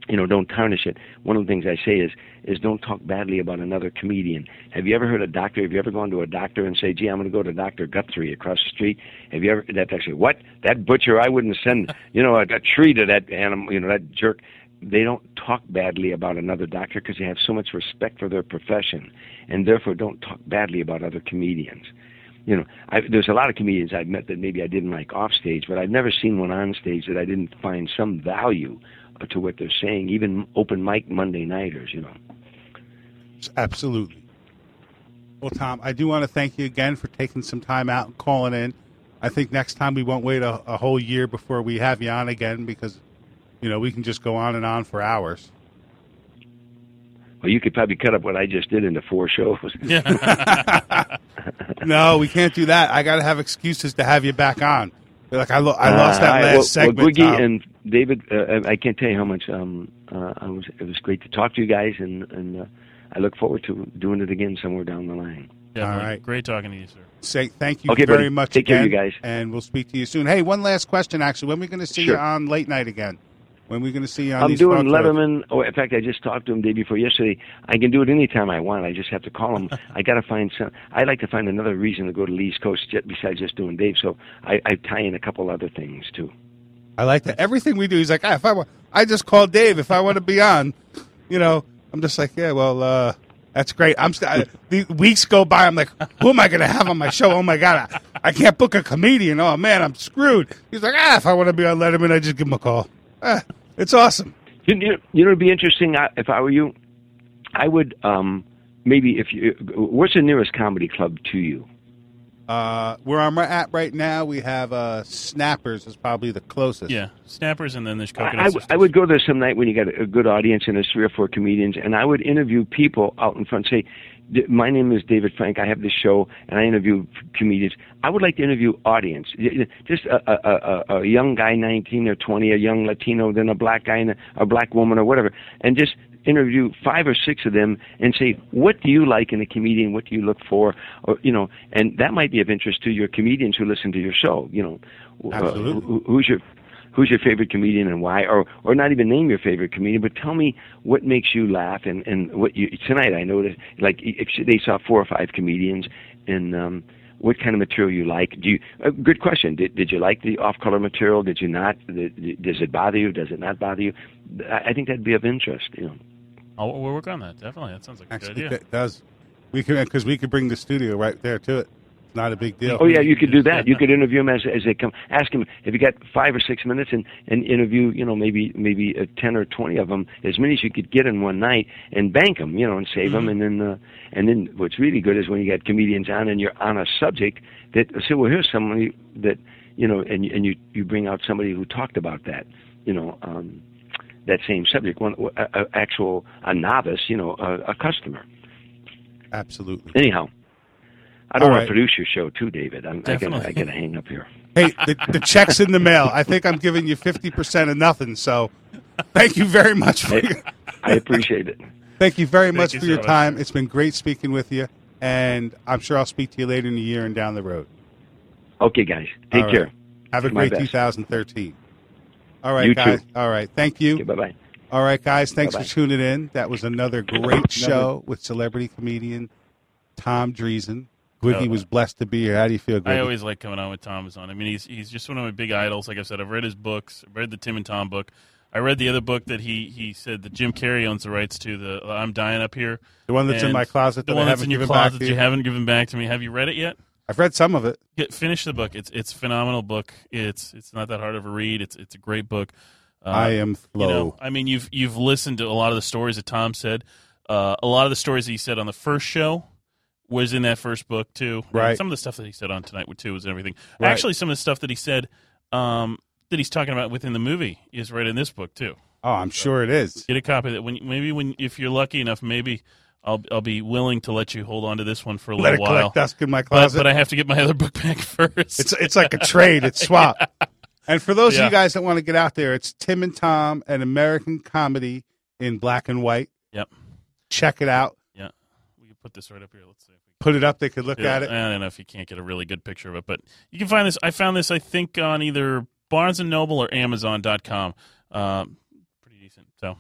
you know, don't tarnish it. One of the things I say is, is don't talk badly about another comedian. Have you ever heard a doctor, have you ever gone to a doctor and say, gee, I'm going to go to Doctor Guthrie across the street? Have you ever, that's actually, what? That butcher, I wouldn't send, you know, a, a tree to that animal, you know, that jerk. They don't talk badly about another doctor because they have so much respect for their profession, and therefore don't talk badly about other comedians. You know, I, there's a lot of comedians I've met that maybe I didn't like off stage, but I've never seen one on stage that I didn't find some value to what they're saying, even open mic Monday nighters, you know. Absolutely. Well, Tom, I do want to thank you again for taking some time out and calling in. I think next time we won't wait a, a whole year before we have you on again because, you know, we can just go on and on for hours. Well, you could probably cut up what I just did into four shows. No, we can't do that. I got to have excuses to have you back on. Like I, lo- I lost that uh, last well, segment. Well, Googie Tom. and David, uh, I can't tell you how much um, uh, I was. It was great to talk to you guys, and, and uh, I look forward to doing it again somewhere down the line. Definitely. All right. Great talking to you, sir. Say thank you okay, very buddy. much Take again, care, you guys. and we'll speak to you soon. Hey, one last question, actually. When are we going to see Sure. you on Late Night again? When are we going to see you on I'm these doing photos? Letterman. Oh, in fact, I just talked to him the day before yesterday. I can do it anytime I want. I just have to call him. I got to find some. I like to find another reason to go to the East Coast just, besides just doing Dave. So I, I tie in a couple other things too. I like that. Everything we do, he's like, ah, if I want, I just called Dave if I want to be on. You know, I'm just like, yeah, well, uh, that's great. I'm st- I, the weeks go by. I'm like, who am I going to have on my show? Oh my god, I, I can't book a comedian. Oh man, I'm screwed. He's like, ah, if I want to be on Letterman, I just give him a call. Ah, it's awesome. You, you, you know, it'd be interesting I, if I were you. I would um, maybe if you. What's the nearest comedy club to you? Uh, where I'm at right now, we have uh, Snappers is probably the closest. Yeah, Snappers, and then there's I, Coconut I, Sisters. I would go there some night when you got a, a good audience and there's three or four comedians, and I would interview people out in front. Say, my name is David Frank. I have this show, and I interview comedians. I would like to interview audience, just a, a, a, a young guy, nineteen or twenty, a young Latino, then a black guy and a, a black woman or whatever, and just interview five or six of them and say, what do you like in a comedian? What do you look for? Or, you know, and that might be of interest to your comedians who listen to your show. You know, Absolutely. Uh, who, who's your who's your favorite comedian and why? Or or not even name your favorite comedian, but tell me what makes you laugh and, and what you tonight. I noticed like if they saw four or five comedians and um, what kind of material you like. Do you? Uh, good question. Did did you like the off-color material? Did you not? Does it bother you? Does it not bother you? I think that'd be of interest. You know. Oh, we'll work on that. Definitely. That sounds like a Actually, good idea. it does. We can because we could bring the studio right there to it. It's not a big deal. Oh yeah, you could do that. You could interview them as as they come. Ask them if you got five or six minutes, and, and interview you know maybe maybe uh, ten or twenty of them, as many as you could get in one night, and bank them, you know, and save Mm-hmm. them. And then uh, and then what's really good is when you got comedians on and you're on a subject that say, well, here's somebody that you know, and and you you bring out somebody who talked about that, you know. Um, that same subject, one a, a actual a novice, you know, a, a customer. Absolutely. Anyhow, I don't All want right. to produce your show too, David. I'm, I gotta Definitely. I gotta hang up here. Hey, the, the check's in the mail. I think I'm giving you fifty percent of nothing. So, thank you very much for your, I appreciate it. thank you very Thank much you for so your much. time. It's been great speaking with you, and I'm sure I'll speak to you later in the year and down the road. Okay, guys, take All right. care. Have a My great best. two thousand thirteen. All right, You guys. too. All right, thank you. Okay, bye bye. All right, guys. Thanks Bye-bye. for tuning in. That was another great show with celebrity comedian Tom Dreesen. Gwiggy Oh. was blessed to be here. How do you feel, Gwiggy? I always like coming on with Thomas on. I mean, he's he's just one of my big idols. Like I said, I've read his books. I've read the Tim and Tom book. I read the other book that he, he said that Jim Carrey owns the rights to, the uh, I'm Dying Up Here. the one that's in And my closet The that one I that's haven't in your given closet back that to you you. haven't given back to me. Have you read it yet? I've read some of it. Get, finish the book. It's it's a phenomenal book. It's it's not that hard of a read. It's it's a great book. Uh, I am Flo. You know, I mean, you've you've listened to a lot of the stories that Tom said. Uh, a lot of the stories that he said on the first show was in that first book too. And Right. some of the stuff that he said on Tonight with Two was everything. Right. Actually, some of the stuff that he said um, that he's talking about within the movie is right in this book too. Oh, I'm sure it is. Get a copy of that. When maybe when if you're lucky enough, maybe I'll I'll be willing to let you hold on to this one for a Let it little while. collect dust in my But, closet. but I have to get my other book back first. It's it's like a trade. It's swap. And for those of Yeah. you guys that want to get out there, it's Tim and Tom, an American comedy in black and white. Yep. Check it out. Yeah. We can put this right up here. Let's see if we can. Put it up. They could look Yeah, at it. I don't know if you can't get a really good picture of it, but you can find this. I found this, I think, on either Barnes and Noble or Amazon dot com. Um, pretty decent. So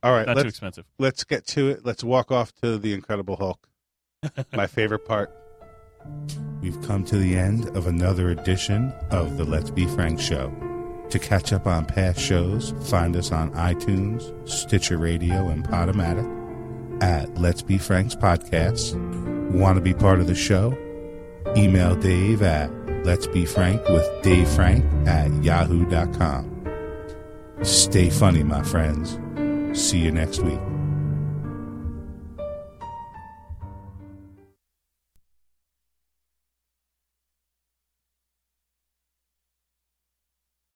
All right, Not let's, too expensive. Let's get to it. Let's walk off to the Incredible Hulk. My favorite part. We've come to the end of another edition of the Let's Be Frank Show. To catch up on past shows, find us on iTunes, Stitcher Radio, and Podomatic at Let's Be Frank's Podcast. Want to be part of the show? Email Dave at Let's Be Frank with Dave Frank at yahoo dot com. Stay funny, my friends. See you next week.